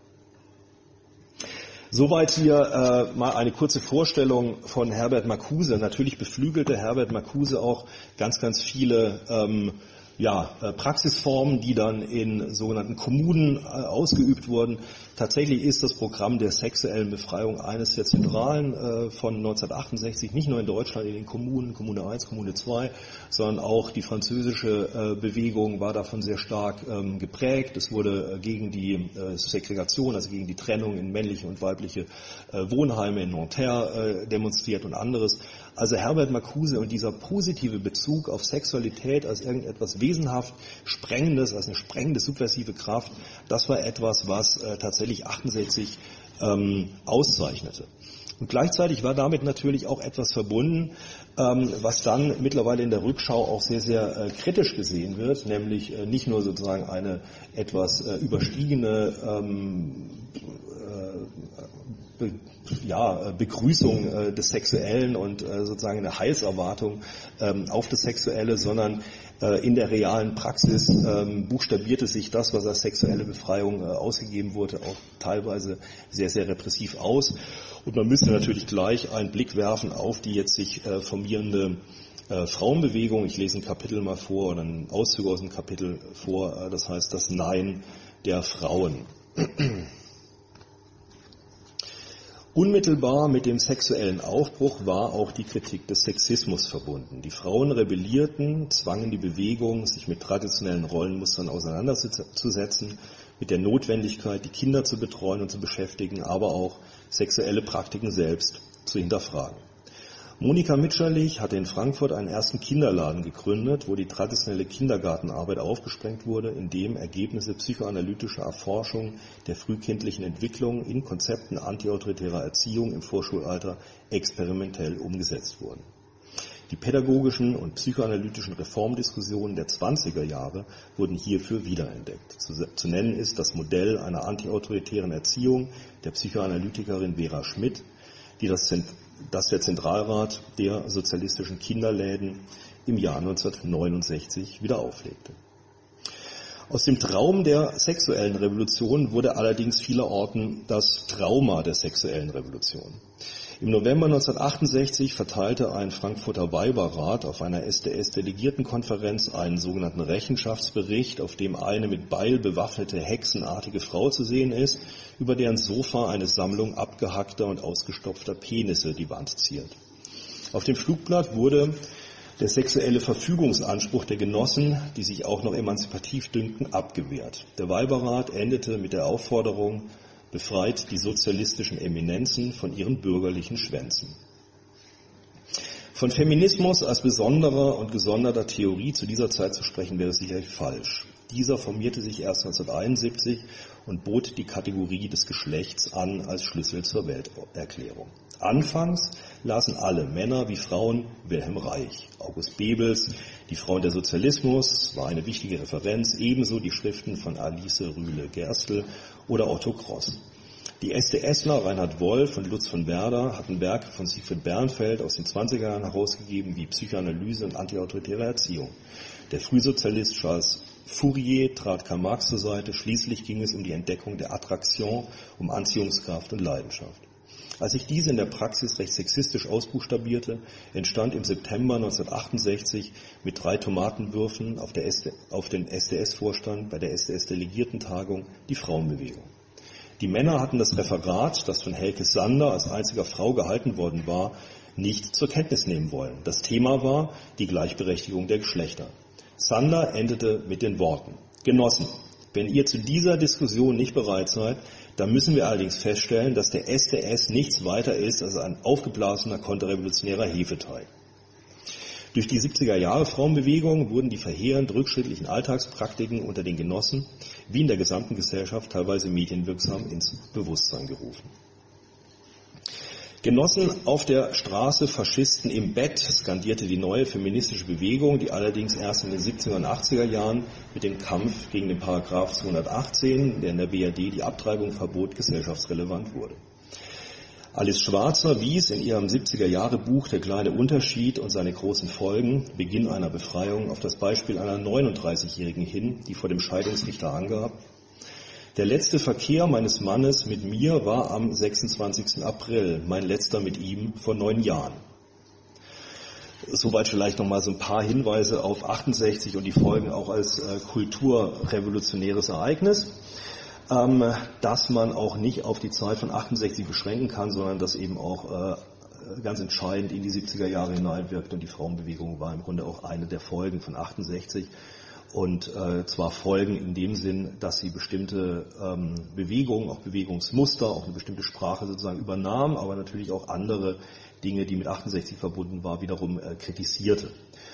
Soweit hier mal eine kurze Vorstellung von Herbert Marcuse. Natürlich beflügelte Herbert Marcuse auch ganz, ganz viele Praxisformen, die dann in sogenannten Kommunen ausgeübt wurden. Tatsächlich ist das Programm der sexuellen Befreiung eines der zentralen von 1968, nicht nur in Deutschland, in den Kommunen, Kommune 1, Kommune 2, sondern auch die französische Bewegung war davon sehr stark geprägt. Es wurde gegen die Segregation, also gegen die Trennung in männliche und weibliche Wohnheime in Nanterre demonstriert und anderes. Also Herbert Marcuse und dieser positive Bezug auf Sexualität als irgendetwas wesenhaft Sprengendes, als eine sprengende, subversive Kraft, das war etwas, was tatsächlich 68 auszeichnete. Und gleichzeitig war damit natürlich auch etwas verbunden, was dann mittlerweile in der Rückschau auch sehr, sehr kritisch gesehen wird, nämlich nicht nur sozusagen eine etwas überstiegene Begrüßung des Sexuellen und sozusagen eine Heilserwartung auf das Sexuelle, sondern in der realen Praxis buchstabierte sich das, was als sexuelle Befreiung ausgegeben wurde, auch teilweise sehr, sehr repressiv aus. Und man müsste natürlich gleich einen Blick werfen auf die jetzt sich formierende Frauenbewegung. Ich lese ein Kapitel mal vor oder einen Auszug aus dem Kapitel vor, das heißt das Nein der Frauen. Unmittelbar mit dem sexuellen Aufbruch war auch die Kritik des Sexismus verbunden. Die Frauen rebellierten, zwangen die Bewegung, sich mit traditionellen Rollenmustern auseinanderzusetzen, mit der Notwendigkeit, die Kinder zu betreuen und zu beschäftigen, aber auch sexuelle Praktiken selbst zu hinterfragen. Monika Mitscherlich hatte in Frankfurt einen ersten Kinderladen gegründet, wo die traditionelle Kindergartenarbeit aufgesprengt wurde, indem Ergebnisse psychoanalytischer Erforschung der frühkindlichen Entwicklung in Konzepten antiautoritärer Erziehung im Vorschulalter experimentell umgesetzt wurden. Die pädagogischen und psychoanalytischen Reformdiskussionen der 20er Jahre wurden hierfür wiederentdeckt. Zu nennen ist das Modell einer antiautoritären Erziehung der Psychoanalytikerin Vera Schmidt, die das der Zentralrat der sozialistischen Kinderläden im Jahr 1969 wieder auflegte. Aus dem Traum der sexuellen Revolution wurde allerdings vielerorten das Trauma der sexuellen Revolution. Im November 1968 verteilte ein Frankfurter Weiberrat auf einer SDS-Delegiertenkonferenz einen sogenannten Rechenschaftsbericht, auf dem eine mit Beil bewaffnete, hexenartige Frau zu sehen ist, über deren Sofa eine Sammlung abgehackter und ausgestopfter Penisse die Wand ziert. Auf dem Flugblatt wurde der sexuelle Verfügungsanspruch der Genossen, die sich auch noch emanzipativ dünkten, abgewehrt. Der Weiberrat endete mit der Aufforderung: Befreit die sozialistischen Eminenzen von ihren bürgerlichen Schwänzen. Von Feminismus als besonderer und gesonderter Theorie zu dieser Zeit zu sprechen, wäre sicherlich falsch. Dieser formierte sich erst 1971 und bot die Kategorie des Geschlechts an als Schlüssel zur Welterklärung. Anfangs lasen alle, Männer wie Frauen, Wilhelm Reich. August Bebels, Die Frauen der Sozialismus, war eine wichtige Referenz, ebenso die Schriften von Alice Rühle-Gerstl oder Otto Kross. Die SDSler Reinhard Wolf und Lutz von Werder hatten Werke von Siegfried Bernfeld aus den 20er Jahren herausgegeben wie Psychoanalyse und antiautoritäre Erziehung. Der Frühsozialist Charles Fourier trat Karl Marx zur Seite. Schließlich ging es um die Entdeckung der Attraktion, um Anziehungskraft und Leidenschaft. Als sich diese in der Praxis recht sexistisch ausbuchstabierte, entstand im September 1968 mit 3 Tomatenwürfen auf den SDS-Vorstand bei der SDS-Delegiertentagung die Frauenbewegung. Die Männer hatten das Referat, das von Helke Sander als einziger Frau gehalten worden war, nicht zur Kenntnis nehmen wollen. Das Thema war die Gleichberechtigung der Geschlechter. Sander endete mit den Worten: Genossen, wenn ihr zu dieser Diskussion nicht bereit seid, dann müssen wir allerdings feststellen, dass der SDS nichts weiter ist als ein aufgeblasener konterrevolutionärer Hefeteig. Durch die 70er-Jahre-Frauenbewegung wurden die verheerend rückschrittlichen Alltagspraktiken unter den Genossen wie in der gesamten Gesellschaft teilweise medienwirksam ins Bewusstsein gerufen. Genossen auf der Straße, Faschisten im Bett, skandierte die neue feministische Bewegung, die allerdings erst in den 70er und 80er Jahren mit dem Kampf gegen den Paragraph 218, der in der BRD die Abtreibung verbot, gesellschaftsrelevant wurde. Alice Schwarzer wies in ihrem 70er-Jahre-Buch Der kleine Unterschied und seine großen Folgen, Beginn einer Befreiung, auf das Beispiel einer 39-Jährigen hin, die vor dem Scheidungsrichter angab: Der letzte Verkehr meines Mannes mit mir war am 26. April, mein letzter mit ihm vor 9 Jahren. Soweit vielleicht nochmal so ein paar Hinweise auf 68 und die Folgen auch als kulturrevolutionäres Ereignis, dass man auch nicht auf die Zeit von 68 beschränken kann, sondern dass eben auch ganz entscheidend in die 70er Jahre hineinwirkt, und die Frauenbewegung war im Grunde auch eine der Folgen von 68. Und zwar Folgen in dem Sinn, dass sie bestimmte Bewegungen, auch Bewegungsmuster, auch eine bestimmte Sprache sozusagen übernahm, aber natürlich auch andere Dinge, die mit 68 verbunden war, wiederum kritisierte.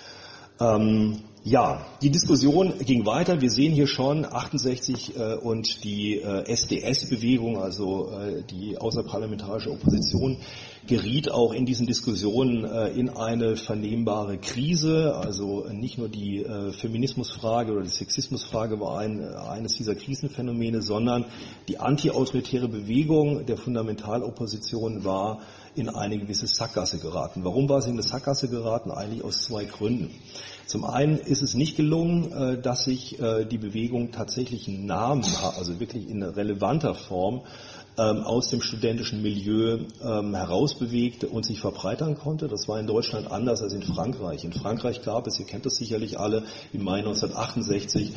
Ja, die Diskussion ging weiter. Wir sehen hier schon 68 und die SDS-Bewegung, also die außerparlamentarische Opposition, geriet auch in diesen Diskussionen in eine vernehmbare Krise. Also nicht nur die Feminismusfrage oder die Sexismusfrage war eines dieser Krisenphänomene, sondern die antiautoritäre Bewegung der Fundamentalopposition war in eine gewisse Sackgasse geraten. Warum war sie in eine Sackgasse geraten? Eigentlich aus 2 Gründen. Zum einen ist es nicht gelungen, dass sich die Bewegung tatsächlich einen Namen, also wirklich in relevanter Form, aus dem studentischen Milieu herausbewegte und sich verbreitern konnte. Das war in Deutschland anders als in Frankreich. In Frankreich gab es, ihr kennt das sicherlich alle, im Mai 1968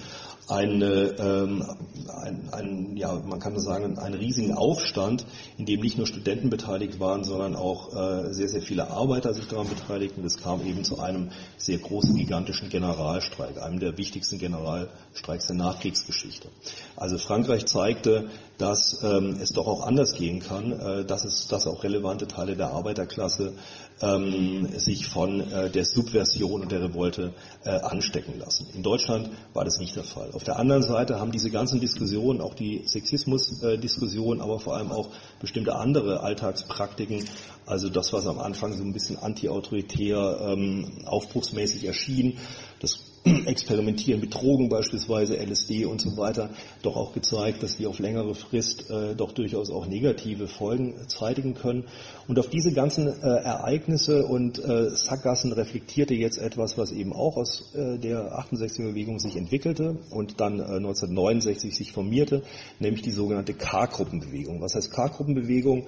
man kann sagen, einen riesigen Aufstand, in dem nicht nur Studenten beteiligt waren, sondern auch sehr, sehr viele Arbeiter sich daran beteiligten. Es kam eben zu einem sehr großen, gigantischen Generalstreik, einem der wichtigsten Generalstreiks der Nachkriegsgeschichte. Also Frankreich zeigte, dass es doch auch anders gehen kann, dass auch relevante Teile der Arbeiterklasse sich von der Subversion und der Revolte anstecken lassen. In Deutschland war das nicht der Fall. Auf der anderen Seite haben diese ganzen Diskussionen, auch die Sexismus-Diskussion, aber vor allem auch bestimmte andere Alltagspraktiken, also das, was am Anfang so ein bisschen anti-autoritär, aufbruchsmäßig erschien, das Experimentieren mit Drogen beispielsweise, LSD und so weiter, doch auch gezeigt, dass die auf längere Frist doch durchaus auch negative Folgen zeitigen können. Und auf diese ganzen Ereignisse und Sackgassen reflektierte jetzt etwas, was eben auch aus der 68er-Bewegung sich entwickelte und dann 1969 sich formierte, nämlich die sogenannte K-Gruppenbewegung. Was heißt K-Gruppenbewegung?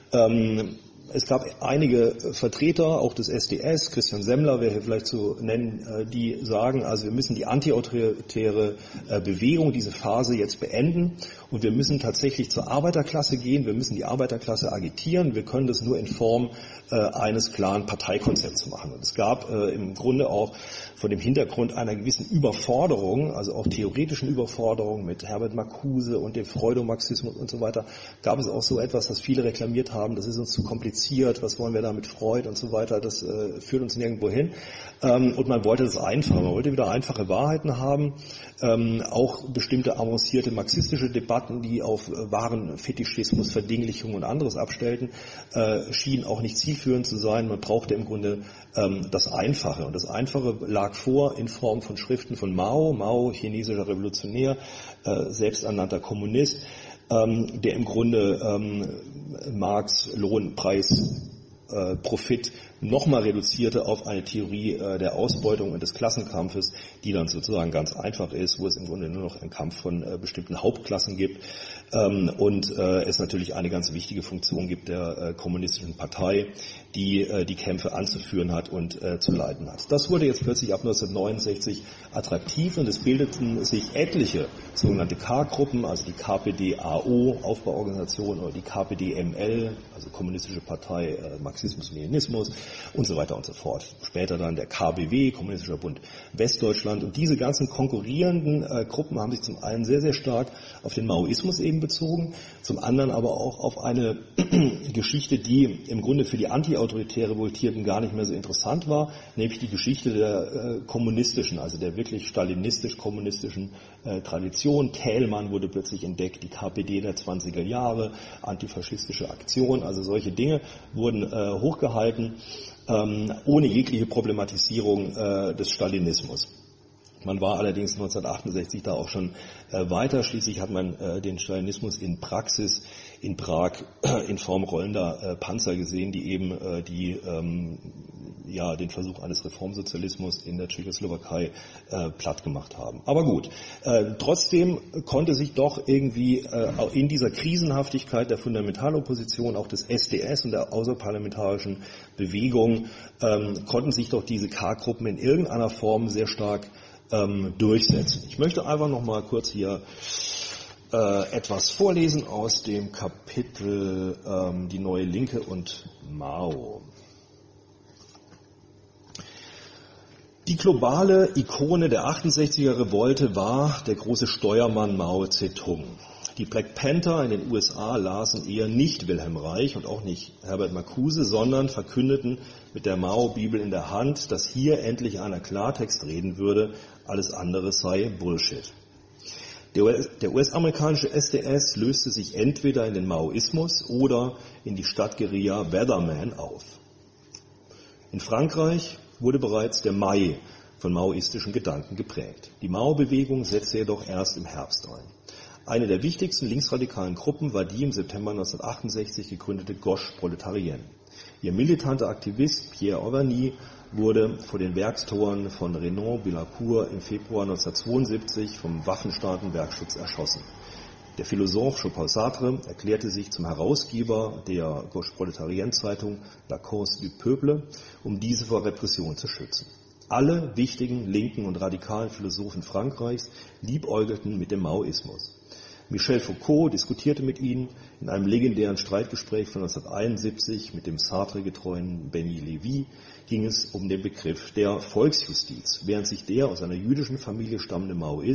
Es gab einige Vertreter, auch des SDS, Christian Semmler wäre hier vielleicht zu nennen, die sagen, also wir müssen die antiautoritäre Bewegung, diese Phase jetzt beenden und wir müssen tatsächlich zur Arbeiterklasse gehen, wir müssen die Arbeiterklasse agitieren, wir können das nur in Form eines klaren Parteikonzepts machen. Und es gab im Grunde auch von dem Hintergrund einer gewissen Überforderung, also auch theoretischen Überforderung mit Herbert Marcuse und dem Freudomarxismus und so weiter, gab es auch so etwas, das viele reklamiert haben, das ist uns zu kompliziert, was wollen wir da mit Freud und so weiter, das führt uns nirgendwo hin. Und man wollte das einfach, man wollte wieder einfache Wahrheiten haben, auch bestimmte avancierte marxistische Debatten, die auf wahren Fetischismus, Verdinglichung und anderes abstellten, schienen auch nicht zielführend zu sein. Man brauchte im Grunde das Einfache. Und das Einfache lag vor in Form von Schriften von Mao. Mao, chinesischer Revolutionär, selbsternannter Kommunist, der im Grunde Marx, Lohn, Preis, Profit nochmal reduzierte auf eine Theorie der Ausbeutung und des Klassenkampfes, die dann sozusagen ganz einfach ist, wo es im Grunde nur noch einen Kampf von bestimmten Hauptklassen gibt und es natürlich eine ganz wichtige Funktion gibt der kommunistischen Partei, die die Kämpfe anzuführen hat und zu leiten hat. Das wurde jetzt plötzlich ab 1969 attraktiv und es bildeten sich etliche sogenannte K-Gruppen, also die KPD-AO, Aufbauorganisation, oder die KPD-ML, also Kommunistische Partei, Marxismus, Leninismus, und so weiter und so fort. Später dann der KBW, Kommunistischer Bund Westdeutschland. Und diese ganzen konkurrierenden Gruppen haben sich zum einen sehr, sehr stark auf den Maoismus eben bezogen, zum anderen aber auch auf eine Geschichte, die im Grunde für die antiautoritäre Voltierten gar nicht mehr so interessant war, nämlich die Geschichte der kommunistischen, also der wirklich stalinistisch-kommunistischen Tradition. Thälmann wurde plötzlich entdeckt, die KPD der 20er Jahre, antifaschistische Aktion, also solche Dinge wurden hochgehalten, ohne jegliche Problematisierung des Stalinismus. Man war allerdings 1968 da auch schon weiter. Schließlich hat man den Stalinismus in Praxis in Prag in Form rollender Panzer gesehen, die eben den Versuch eines Reformsozialismus in der Tschechoslowakei platt gemacht haben. Aber gut, trotzdem konnte sich doch irgendwie in dieser Krisenhaftigkeit der Fundamentalopposition, auch des SDS und der außerparlamentarischen Bewegung, konnten sich doch diese K-Gruppen in irgendeiner Form sehr stark durchsetzen. Ich möchte einfach noch mal kurz hier etwas vorlesen aus dem Kapitel Die Neue Linke und Mao. Die globale Ikone der 68er Revolte war der große Steuermann Mao Zedong. Die Black Panther in den USA lasen eher nicht Wilhelm Reich und auch nicht Herbert Marcuse, sondern verkündeten mit der Mao-Bibel in der Hand, dass hier endlich einer Klartext reden würde, alles andere sei Bullshit. Der US-amerikanische SDS löste sich entweder in den Maoismus oder in die Stadtguerilla Weatherman auf. In Frankreich wurde bereits der Mai von maoistischen Gedanken geprägt. Die Mao-Bewegung setzte jedoch erst im Herbst ein. Eine der wichtigsten linksradikalen Gruppen war die im September 1968 gegründete Gauche Prolétarienne. Ihr militanter Aktivist Pierre Auvergne wurde vor den Werkstoren von Renan-Billancourt im Februar 1972 vom Waffenstaaten-Werkschutz erschossen. Der Philosoph Jean-Paul Sartre erklärte sich zum Herausgeber der Gauche Prolétarienne Zeitung La Cause du Peuple, um diese vor Repression zu schützen. Alle wichtigen linken und radikalen Philosophen Frankreichs liebäugelten mit dem Maoismus. Michel Foucault diskutierte mit ihnen. In einem legendären Streitgespräch von 1971 mit dem Sartre-getreuen Benny Lévy ging es um den Begriff der Volksjustiz, während sich der aus einer jüdischen Familie stammende Maoist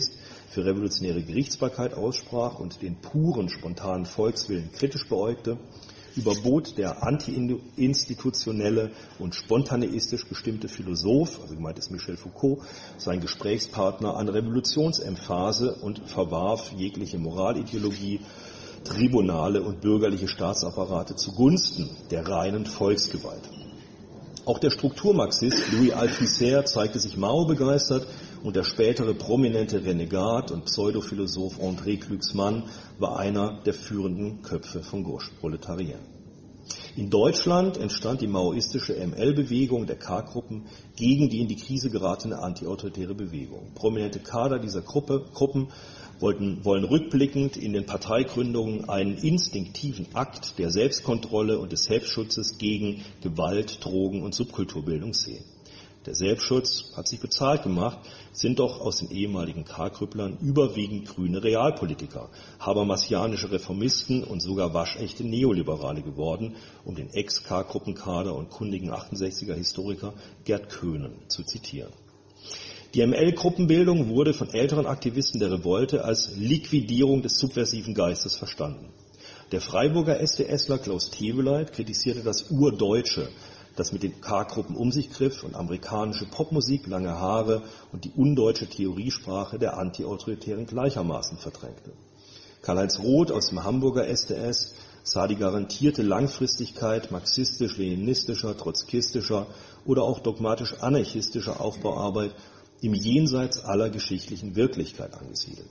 für revolutionäre Gerichtsbarkeit aussprach und den puren, spontanen Volkswillen kritisch beäugte, überbot der anti-institutionelle und spontaneistisch gestimmte Philosoph, also gemeint ist Michel Foucault, sein Gesprächspartner an Revolutionsemphase und verwarf jegliche Moralideologie, Tribunale und bürgerliche Staatsapparate zugunsten der reinen Volksgewalt. Auch der Strukturmarxist Louis Althusser zeigte sich Mao begeistert und der spätere prominente Renegat und Pseudophilosoph André Glücksmann war einer der führenden Köpfe von Gauche Proletarien. In Deutschland entstand die maoistische ML-Bewegung der K-Gruppen gegen die in die Krise geratene antiautoritäre Bewegung. Prominente Kader dieser Gruppen wollen rückblickend in den Parteigründungen einen instinktiven Akt der Selbstkontrolle und des Selbstschutzes gegen Gewalt, Drogen und Subkulturbildung sehen. Der Selbstschutz hat sich bezahlt gemacht, sind doch aus den ehemaligen K-Krüpplern überwiegend grüne Realpolitiker, habermasianische Reformisten und sogar waschechte Neoliberale geworden, um den Ex-K-Gruppenkader und kundigen 68er Historiker Gerd Köhnen zu zitieren. Die ML-Gruppenbildung wurde von älteren Aktivisten der Revolte als Liquidierung des subversiven Geistes verstanden. Der Freiburger SDSler Klaus Teweleit kritisierte das Urdeutsche, das mit den K-Gruppen um sich griff und amerikanische Popmusik, lange Haare und die undeutsche Theoriesprache der Antiautoritären gleichermaßen verdrängte. Karl-Heinz Roth aus dem Hamburger SDS sah die garantierte Langfristigkeit marxistisch-leninistischer, trotzkistischer oder auch dogmatisch-anarchistischer Aufbauarbeit im Jenseits aller geschichtlichen Wirklichkeit angesiedelt.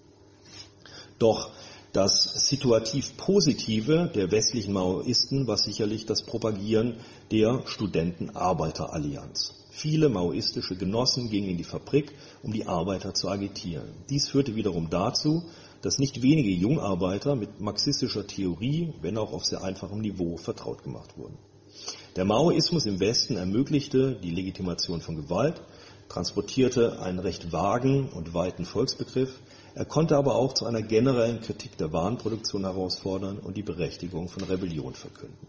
Doch das situativ Positive der westlichen Maoisten war sicherlich das Propagieren der Studenten-Arbeiter-Allianz. Viele maoistische Genossen gingen in die Fabrik, um die Arbeiter zu agitieren. Dies führte wiederum dazu, dass nicht wenige Jungarbeiter mit marxistischer Theorie, wenn auch auf sehr einfachem Niveau, vertraut gemacht wurden. Der Maoismus im Westen ermöglichte die Legitimation von Gewalt, transportierte einen recht vagen und weiten Volksbegriff. Er konnte aber auch zu einer generellen Kritik der Warenproduktion herausfordern und die Berechtigung von Rebellion verkünden.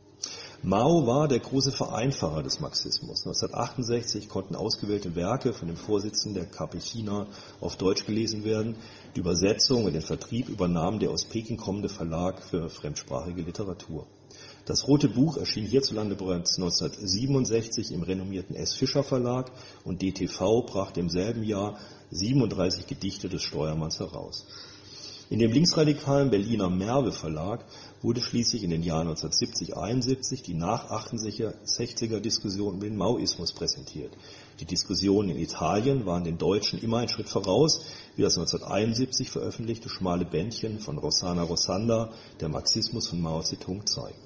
Mao war der große Vereinfacher des Marxismus. 1968 konnten ausgewählte Werke von dem Vorsitzenden der KP China auf Deutsch gelesen werden. Die Übersetzung und den Vertrieb übernahm der aus Peking kommende Verlag für fremdsprachige Literatur. Das Rote Buch erschien hierzulande bereits 1967 im renommierten S. Fischer Verlag und DTV brachte im selben Jahr 37 Gedichte des Steuermanns heraus. In dem linksradikalen Berliner Merve Verlag wurde schließlich in den Jahren 1970-71 die nach 68er Diskussion über den Maoismus präsentiert. Die Diskussionen in Italien waren den Deutschen immer ein Schritt voraus, wie das 1971 veröffentlichte schmale Bändchen von Rossana Rossanda, der Marxismus von Mao Zedong, zeigt.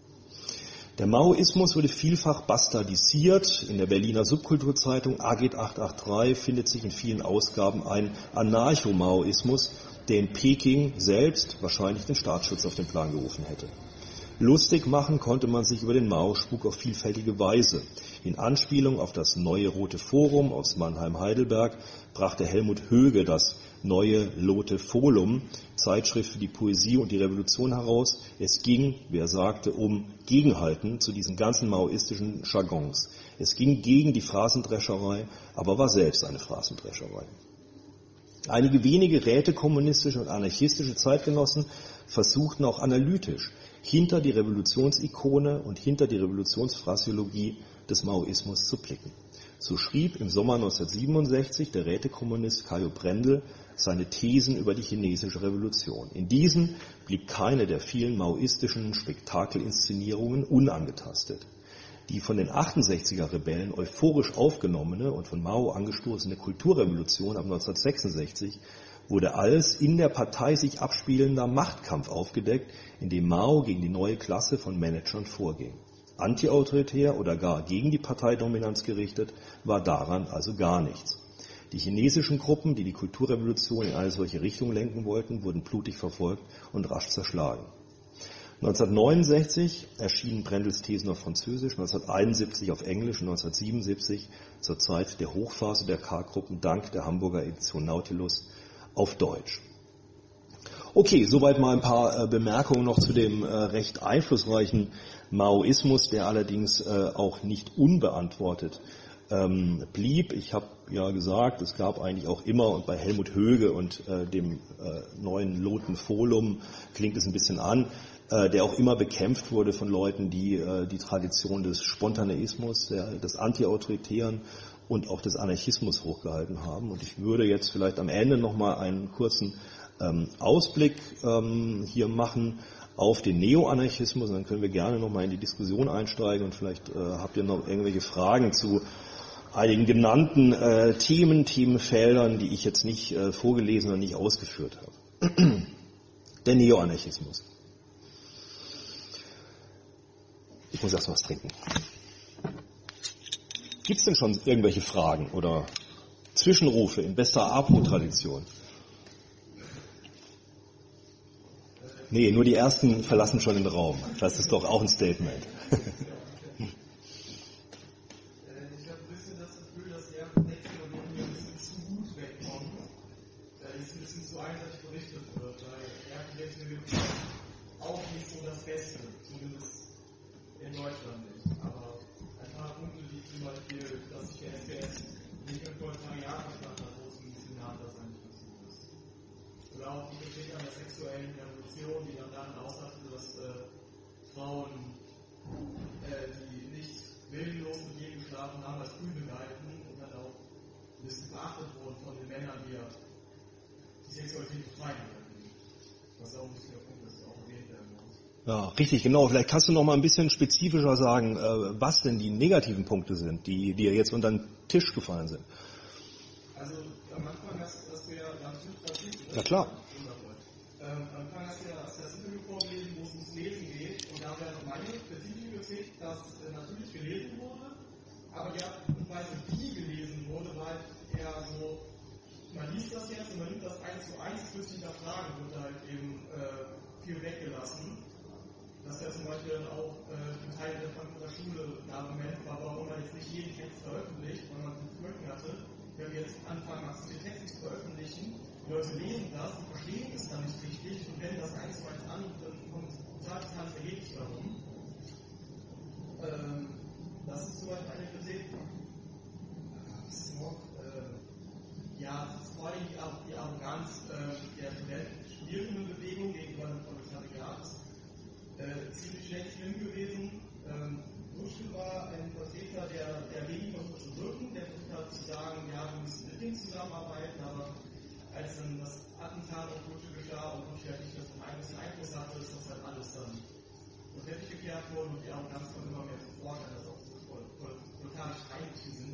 Der Maoismus wurde vielfach bastardisiert. In der Berliner Subkulturzeitung Agit 883 findet sich in vielen Ausgaben ein Anarcho-Maoismus, der in Peking selbst wahrscheinlich den Staatsschutz auf den Plan gerufen hätte. Lustig machen konnte man sich über den Mao-Spuk auf vielfältige Weise. In Anspielung auf das Neue Rote Forum aus Mannheim-Heidelberg brachte Helmut Höge das Neue Lote Folum, Zeitschrift für die Poesie und die Revolution, heraus. Es ging, wie er sagte, um Gegenhalten zu diesen ganzen maoistischen Jargons. Es ging gegen die Phrasendrescherei, aber war selbst eine Phrasendrescherei. Einige wenige rätekommunistische und anarchistische Zeitgenossen versuchten auch analytisch hinter die Revolutionsikone und hinter die Revolutionsphraseologie des Maoismus zu blicken. So schrieb im Sommer 1967 der Rätekommunist Kajo Brendel seine Thesen über die chinesische Revolution. In diesen blieb keine der vielen maoistischen Spektakelinszenierungen unangetastet. Die von den 68er Rebellen euphorisch aufgenommene und von Mao angestoßene Kulturrevolution ab 1966 wurde als in der Partei sich abspielender Machtkampf aufgedeckt, in dem Mao gegen die neue Klasse von Managern vorging. Antiautoritär oder gar gegen die Parteidominanz gerichtet, war daran also gar nichts. Die chinesischen Gruppen, die die Kulturrevolution in eine solche Richtung lenken wollten, wurden blutig verfolgt und rasch zerschlagen. 1969 erschienen Brendels Thesen auf Französisch, 1971 auf Englisch und 1977 zur Zeit der Hochphase der K-Gruppen dank der Hamburger Edition Nautilus auf Deutsch. Okay, soweit mal ein paar Bemerkungen noch zu dem recht einflussreichen Maoismus, der allerdings auch nicht unbeantwortet blieb. Ich habe ja gesagt, es gab eigentlich auch immer, und bei Helmut Höge und dem neuen Lothar Folum klingt es ein bisschen an, der auch immer bekämpft wurde von Leuten, die die Tradition des Spontaneismus, des Antiautoritären und auch des Anarchismus hochgehalten haben. Und ich würde jetzt vielleicht am Ende nochmal einen kurzen Ausblick hier machen auf den Neoanarchismus. Und dann können wir gerne nochmal in die Diskussion einsteigen und vielleicht habt ihr noch irgendwelche Fragen zu einigen genannten Themenfeldern, die ich jetzt nicht vorgelesen oder nicht ausgeführt habe. Der Neoanarchismus. Ich muss erst was trinken. Gibt es denn schon irgendwelche Fragen oder Zwischenrufe in bester APO-Tradition? Nee, nur die ersten verlassen schon den Raum. Das ist doch auch ein Statement. Ja, richtig, genau. Vielleicht kannst du noch mal ein bisschen spezifischer sagen, was denn die negativen Punkte sind, die dir jetzt unter den Tisch gefallen sind. Also am Anfang hast du ja natürlich ja klar. Am Anfang hast du ja das Interview vorgelesen, wo es ums Lesen geht. Und da wäre meine Bibliothek, dass natürlich gelesen wurde, aber die Art und Weise, wie gelesen wurde, war halt eher so, man liest das jetzt und man nimmt das 1:1, wird sich hinterfragen, wird halt eben viel weggelassen. Dass ja zum Beispiel dann auch für Teile der Frankfurter Schule ein Argument war, warum man jetzt nicht jeden Text veröffentlicht, weil man den Befürchtung hatte, wenn wir jetzt anfangen, den Text zu veröffentlichen, die Leute lesen das und verstehen es dann nicht richtig und wenden das 1:1 an und dann kommt totales Ergebnis darum. Das ist zum Beispiel eine Kritik. Was ist noch? Ja, das ist vor allem die Arroganz der Studierendenbewegung gegenüber dem Proletariat. Ziemlich schlecht schlimm gewesen. Buschel war ein Vertreter, der wenig versucht zu wirken, der versucht hat zu sagen, ja, wir müssen mit denen zusammenarbeiten, aber als dann das Attentat auf Buschel geschah und Buschel halt nicht mehr so einen Einfluss hatte, ist das halt alles dann unter Teppich gekehrt worden und die Arroganz kommt immer mehr zum Vorschein, dass auch so proletarisch feindliche sind.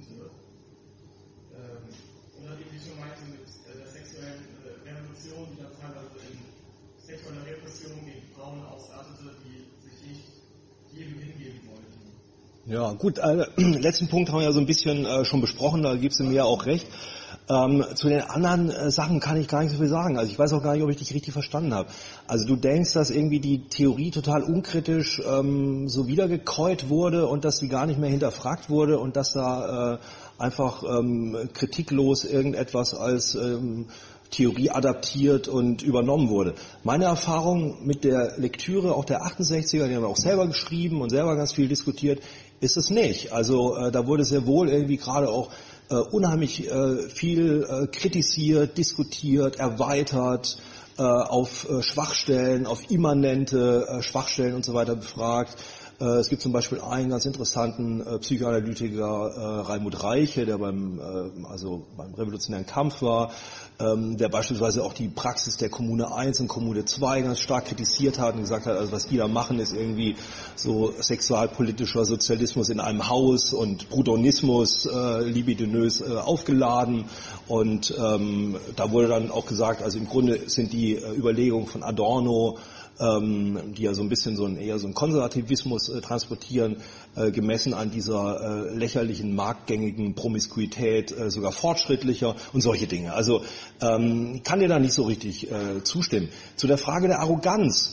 Und dann eben, wie ich schon meinte, mit der sexuellen Revolution, die dann teilweise in sexuelle Repression gegen Frauen ausartete, die sich nicht jedem hingeben wollten. Ja, gut, letzten Punkt haben wir ja so ein bisschen schon besprochen, da gibst du mir ja auch recht. Zu den anderen Sachen kann ich gar nicht so viel sagen. Also ich weiß auch gar nicht, ob ich dich richtig verstanden habe. Also du denkst, dass irgendwie die Theorie total unkritisch so wiedergekäut wurde und dass sie gar nicht mehr hinterfragt wurde und dass da einfach kritiklos irgendetwas als Theorie adaptiert und übernommen wurde. Meine Erfahrung mit der Lektüre auch der 68er, die haben wir auch selber geschrieben und selber ganz viel diskutiert, ist es nicht. Also da wurde sehr wohl irgendwie gerade auch unheimlich viel kritisiert, diskutiert, erweitert, auf Schwachstellen, auf immanente Schwachstellen und so weiter befragt. Es gibt zum Beispiel einen ganz interessanten Psychoanalytiker, Raimund Reiche, der beim revolutionären Kampf war, der beispielsweise auch die Praxis der Kommune 1 und Kommune 2 ganz stark kritisiert hat und gesagt hat, also was die da machen, ist irgendwie so sexualpolitischer Sozialismus in einem Haus und Proudhonismus libidinös aufgeladen. Und da wurde dann auch gesagt, also im Grunde sind die Überlegungen von Adorno, die ja so ein bisschen eher so einen Konservativismus transportieren, gemessen an dieser lächerlichen, marktgängigen Promiskuität sogar fortschrittlicher und solche Dinge. Also kann dir da nicht so richtig zustimmen. Zu der Frage der Arroganz.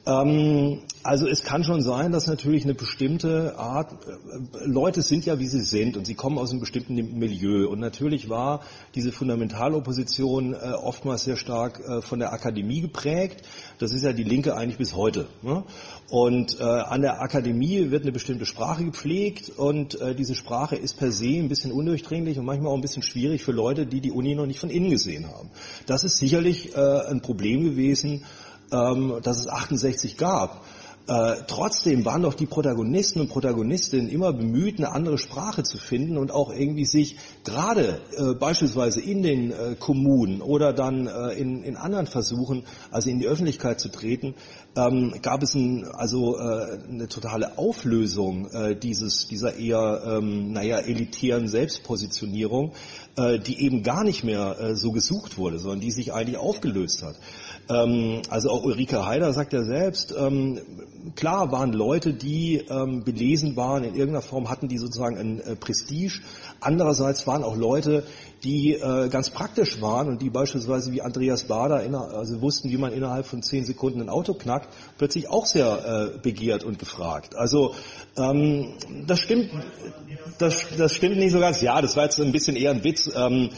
Also es kann schon sein, dass natürlich eine bestimmte Art, Leute sind ja wie sie sind und sie kommen aus einem bestimmten Milieu und natürlich war diese Fundamentalopposition oftmals sehr stark von der Akademie geprägt. Das ist ja die Linke eigentlich bis heute. Ne? Und an der Akademie wird eine bestimmte Sprache gepflegt und diese Sprache ist per se ein bisschen undurchdringlich und manchmal auch ein bisschen schwierig für Leute, die die Uni noch nicht von innen gesehen haben. Das ist sicherlich ein Problem gewesen, dass es 68 gab. Trotzdem waren doch die Protagonisten und Protagonistinnen immer bemüht, eine andere Sprache zu finden und auch irgendwie sich gerade beispielsweise in den Kommunen oder dann in anderen Versuchen, also in die Öffentlichkeit zu treten, gab es eine totale Auflösung dieser eher elitären Selbstpositionierung, die eben gar nicht mehr so gesucht wurde, sondern die sich eigentlich aufgelöst hat. Also auch Ulrike Haider sagt ja selbst, klar waren Leute, die belesen waren, in irgendeiner Form hatten die sozusagen ein Prestige. Andererseits waren auch Leute, die ganz praktisch waren und die beispielsweise wie Andreas Baader also wussten, wie man innerhalb von 10 Sekunden ein Auto knackt, plötzlich auch sehr begehrt und gefragt. Also das stimmt nicht so ganz. Ja, das war jetzt ein bisschen eher ein Witz.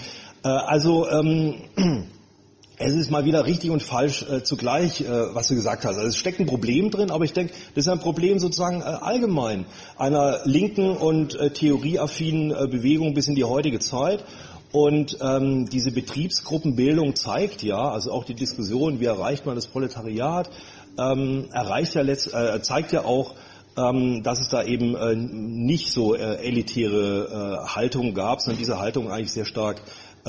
Es ist mal wieder richtig und falsch zugleich, was du gesagt hast. Also es steckt ein Problem drin, aber ich denke, das ist ein Problem sozusagen allgemein einer linken und theorieaffinen Bewegung bis in die heutige Zeit. Und diese Betriebsgruppenbildung zeigt ja, also auch die Diskussion, wie erreicht man das Proletariat, zeigt ja auch, dass es da eben nicht so elitäre Haltungen gab, sondern diese Haltungen eigentlich sehr stark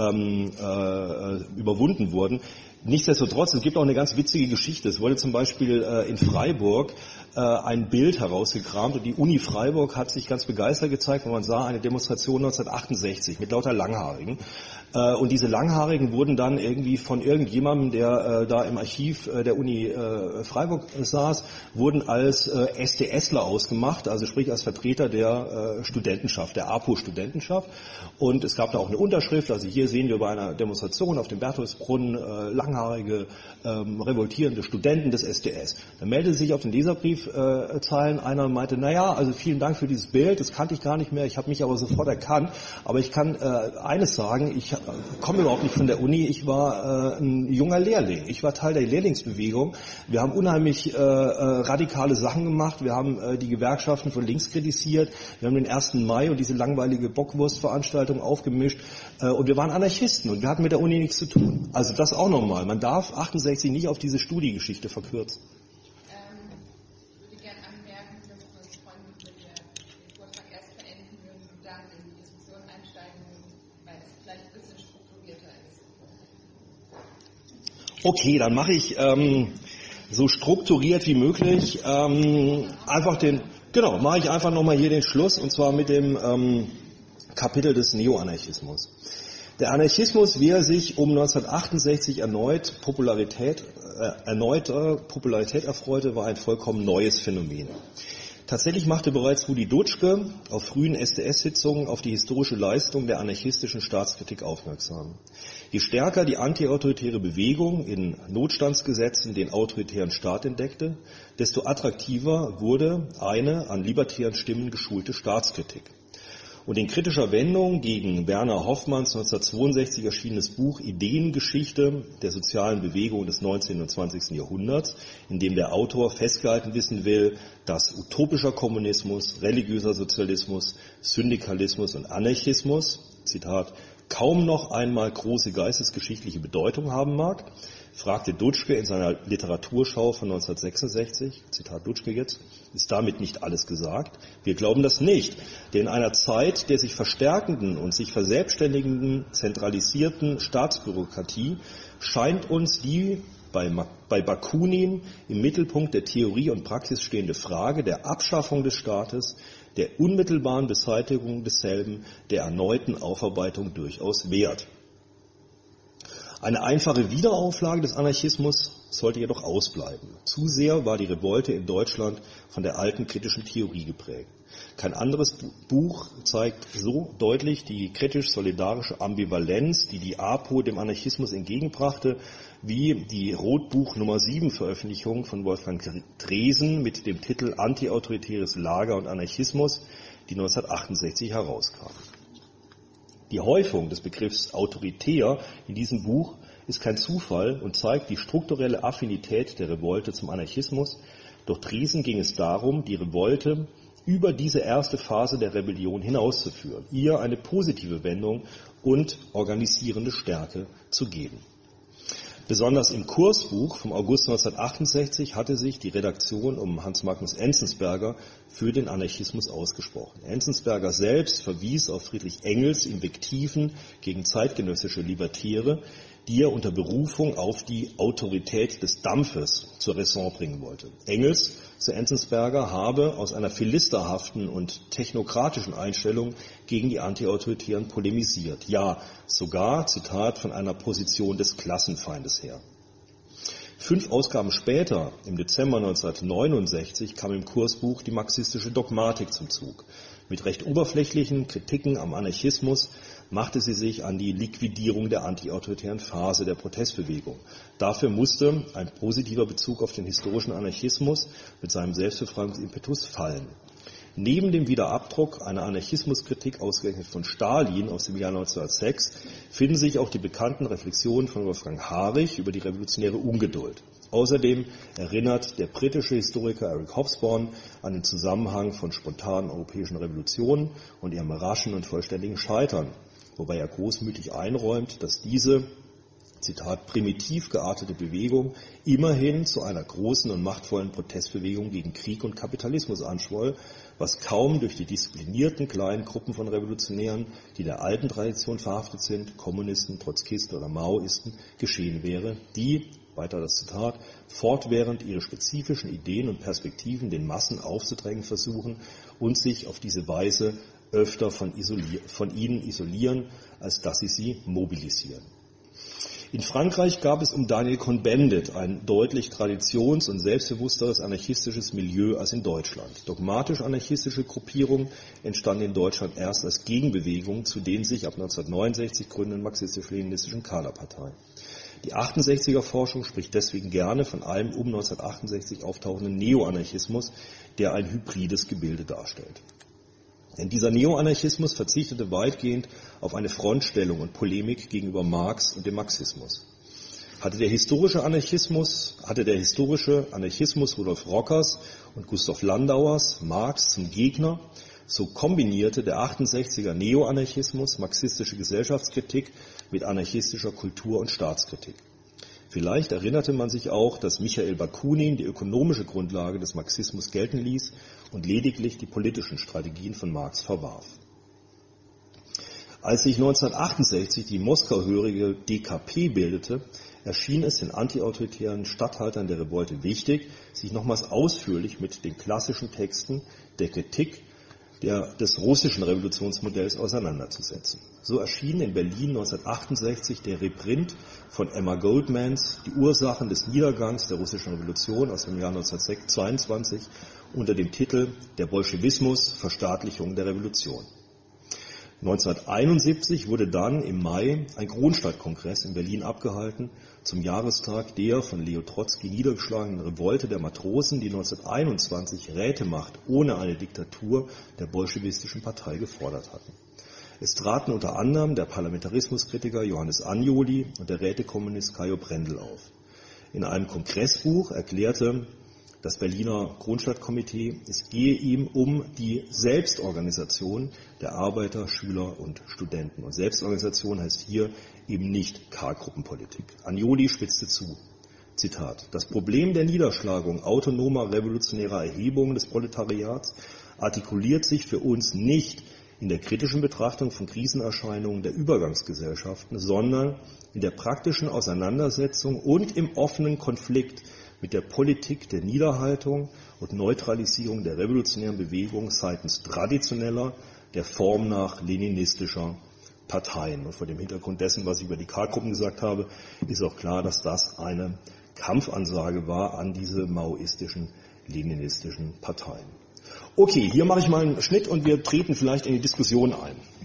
überwunden wurden. Nichtsdestotrotz, es gibt auch eine ganz witzige Geschichte. Es wurde zum Beispiel in Freiburg ein Bild herausgekramt und die Uni Freiburg hat sich ganz begeistert gezeigt, weil man sah eine Demonstration 1968 mit lauter Langhaarigen. Und diese Langhaarigen wurden dann irgendwie von irgendjemandem, der da im Archiv der Uni Freiburg saß, wurden als SDSler ausgemacht, also sprich als Vertreter der Studentenschaft, der APO-Studentenschaft. Und es gab da auch eine Unterschrift, also hier sehen wir bei einer Demonstration auf dem Bertholdsbrunnen langhaarige, revoltierende Studenten des SDS. Da meldete sich auf den Leserbriefzeilen einer und meinte, naja, also vielen Dank für dieses Bild, das kannte ich gar nicht mehr, ich habe mich aber sofort erkannt, aber ich kann eines sagen, ich komme überhaupt nicht von der Uni, ich war ein junger Lehrling, ich war Teil der Lehrlingsbewegung, wir haben unheimlich radikale Sachen gemacht, wir haben die Gewerkschaften von links kritisiert, wir haben den 1. Mai und diese langweilige Bockwurstveranstaltung aufgemischt und wir waren Anarchisten und wir hatten mit der Uni nichts zu tun. Also das auch nochmal, man darf 68 nicht auf diese Studiegeschichte verkürzen. Ich würde gerne anmerken, dass unsere Freunde den Vortrag erst beenden würden und dann in die Diskussion einsteigen würden, weil es vielleicht ein bisschen strukturierter ist. Okay, dann mache ich so strukturiert wie möglich mache ich einfach nochmal hier den Schluss und zwar mit dem Kapitel des Neoanarchismus. Der Anarchismus, wie er sich um 1968 erneut Popularität erfreute, war ein vollkommen neues Phänomen. Tatsächlich machte bereits Rudi Dutschke auf frühen SDS-Sitzungen auf die historische Leistung der anarchistischen Staatskritik aufmerksam. Je stärker die antiautoritäre Bewegung in Notstandsgesetzen den autoritären Staat entdeckte, desto attraktiver wurde eine an libertären Stimmen geschulte Staatskritik. Und in kritischer Wendung gegen Werner Hoffmanns 1962 erschienenes Buch Ideengeschichte der sozialen Bewegung des 19. und 20. Jahrhunderts, in dem der Autor festgehalten wissen will, dass utopischer Kommunismus, religiöser Sozialismus, Syndikalismus und Anarchismus, Zitat, kaum noch einmal große geistesgeschichtliche Bedeutung haben mag, fragte Dutschke in seiner Literaturschau von 1966, Zitat Dutschke jetzt, ist damit nicht alles gesagt? Wir glauben das nicht, denn in einer Zeit der sich verstärkenden und sich verselbstständigenden zentralisierten Staatsbürokratie scheint uns die bei Bakunin im Mittelpunkt der Theorie und Praxis stehende Frage der Abschaffung des Staates, der unmittelbaren Beseitigung desselben, der erneuten Aufarbeitung durchaus wert. Eine einfache Wiederauflage des Anarchismus sollte jedoch ausbleiben. Zu sehr war die Revolte in Deutschland von der alten kritischen Theorie geprägt. Kein anderes Buch zeigt so deutlich die kritisch-solidarische Ambivalenz, die die APO dem Anarchismus entgegenbrachte, wie die Rotbuch Nummer 7 Veröffentlichung von Wolfgang Dresen mit dem Titel Antiautoritäres Lager und Anarchismus, die 1968 herauskam. Die Häufung des Begriffs autoritär in diesem Buch ist kein Zufall und zeigt die strukturelle Affinität der Revolte zum Anarchismus. Doch Dresen ging es darum, die Revolte über diese erste Phase der Rebellion hinauszuführen, ihr eine positive Wendung und organisierende Stärke zu geben. Besonders im Kursbuch vom August 1968 hatte sich die Redaktion um Hans Magnus Enzensberger für den Anarchismus ausgesprochen. Enzensberger selbst verwies auf Friedrich Engels Invektiven gegen zeitgenössische Libertäre, die er unter Berufung auf die Autorität des Dampfes zur Raison bringen wollte. Engels, so Enzensberger, habe aus einer philisterhaften und technokratischen Einstellung gegen die Antiautoritären polemisiert. Ja, sogar, Zitat, von einer Position des Klassenfeindes her. 5 Ausgaben später, im Dezember 1969, kam im Kursbuch die marxistische Dogmatik zum Zug. Mit recht oberflächlichen Kritiken am Anarchismus machte sie sich an die Liquidierung der antiautoritären Phase der Protestbewegung. Dafür musste ein positiver Bezug auf den historischen Anarchismus mit seinem Selbstbefreiungsimpetus fallen. Neben dem Wiederabdruck einer Anarchismuskritik ausgerechnet von Stalin aus dem Jahr 1906 finden sich auch die bekannten Reflexionen von Wolfgang Harich über die revolutionäre Ungeduld. Außerdem erinnert der britische Historiker Eric Hobsbawm an den Zusammenhang von spontanen europäischen Revolutionen und ihrem raschen und vollständigen Scheitern, wobei er großmütig einräumt, dass diese, Zitat, primitiv geartete Bewegung immerhin zu einer großen und machtvollen Protestbewegung gegen Krieg und Kapitalismus anschwoll, was kaum durch die disziplinierten kleinen Gruppen von Revolutionären, die der alten Tradition verhaftet sind, Kommunisten, Trotzkisten oder Maoisten, geschehen wäre, die, weiter das Zitat, fortwährend ihre spezifischen Ideen und Perspektiven den Massen aufzudrängen versuchen und sich auf diese Weise öfter von ihnen isolieren, als dass sie mobilisieren. In Frankreich gab es um Daniel Cohn-Bendit ein deutlich traditions- und selbstbewussteres anarchistisches Milieu als in Deutschland. Dogmatisch-anarchistische Gruppierungen entstanden in Deutschland erst als Gegenbewegung zu den sich ab 1969 gründenden marxistisch-leninistischen Kaderparteien. Die 68er-Forschung spricht deswegen gerne von einem um 1968 auftauchenden Neoanarchismus, der ein hybrides Gebilde darstellt. Denn dieser Neoanarchismus verzichtete weitgehend auf eine Frontstellung und Polemik gegenüber Marx und dem Marxismus. Hatte der historische Anarchismus Rudolf Rockers und Gustav Landauers Marx zum Gegner, so kombinierte der 68er Neoanarchismus marxistische Gesellschaftskritik mit anarchistischer Kultur- und Staatskritik. Vielleicht erinnerte man sich auch, dass Michael Bakunin die ökonomische Grundlage des Marxismus gelten ließ und lediglich die politischen Strategien von Marx verwarf. Als sich 1968 die Moskau-hörige DKP bildete, erschien es den antiautoritären Statthaltern der Revolte wichtig, sich nochmals ausführlich mit den klassischen Texten der Kritik des russischen Revolutionsmodells auseinanderzusetzen. So erschien in Berlin 1968 der Reprint von Emma Goldmans Die Ursachen des Niedergangs der russischen Revolution aus dem Jahr 1922 unter dem Titel Der Bolschewismus, Verstaatlichung der Revolution. 1971 wurde dann im Mai ein Kronstadtkongress in Berlin abgehalten zum Jahrestag der von Leo Trotzki niedergeschlagenen Revolte der Matrosen, die 1921 Rätemacht ohne eine Diktatur der bolschewistischen Partei gefordert hatten. Es traten unter anderem der Parlamentarismuskritiker Johannes Anjoli und der Rätekommunist Kajo Brendel auf. In einem Kongressbuch erklärte das Berliner Kronstadtkomitee, es gehe ihm um die Selbstorganisation der Arbeiter, Schüler und Studenten. Und Selbstorganisation heißt hier eben nicht K-Gruppenpolitik. Anjoli spitzte zu. Zitat: Das Problem der Niederschlagung autonomer revolutionärer Erhebungen des Proletariats artikuliert sich für uns nicht in der kritischen Betrachtung von Krisenerscheinungen der Übergangsgesellschaften, sondern in der praktischen Auseinandersetzung und im offenen Konflikt mit der Politik der Niederhaltung und Neutralisierung der revolutionären Bewegung seitens traditioneller, der Form nach leninistischer Parteien. Und vor dem Hintergrund dessen, was ich über die K-Gruppen gesagt habe, ist auch klar, dass das eine Kampfansage war an diese maoistischen, leninistischen Parteien. Okay, hier mache ich mal einen Schnitt und wir treten vielleicht in die Diskussion ein.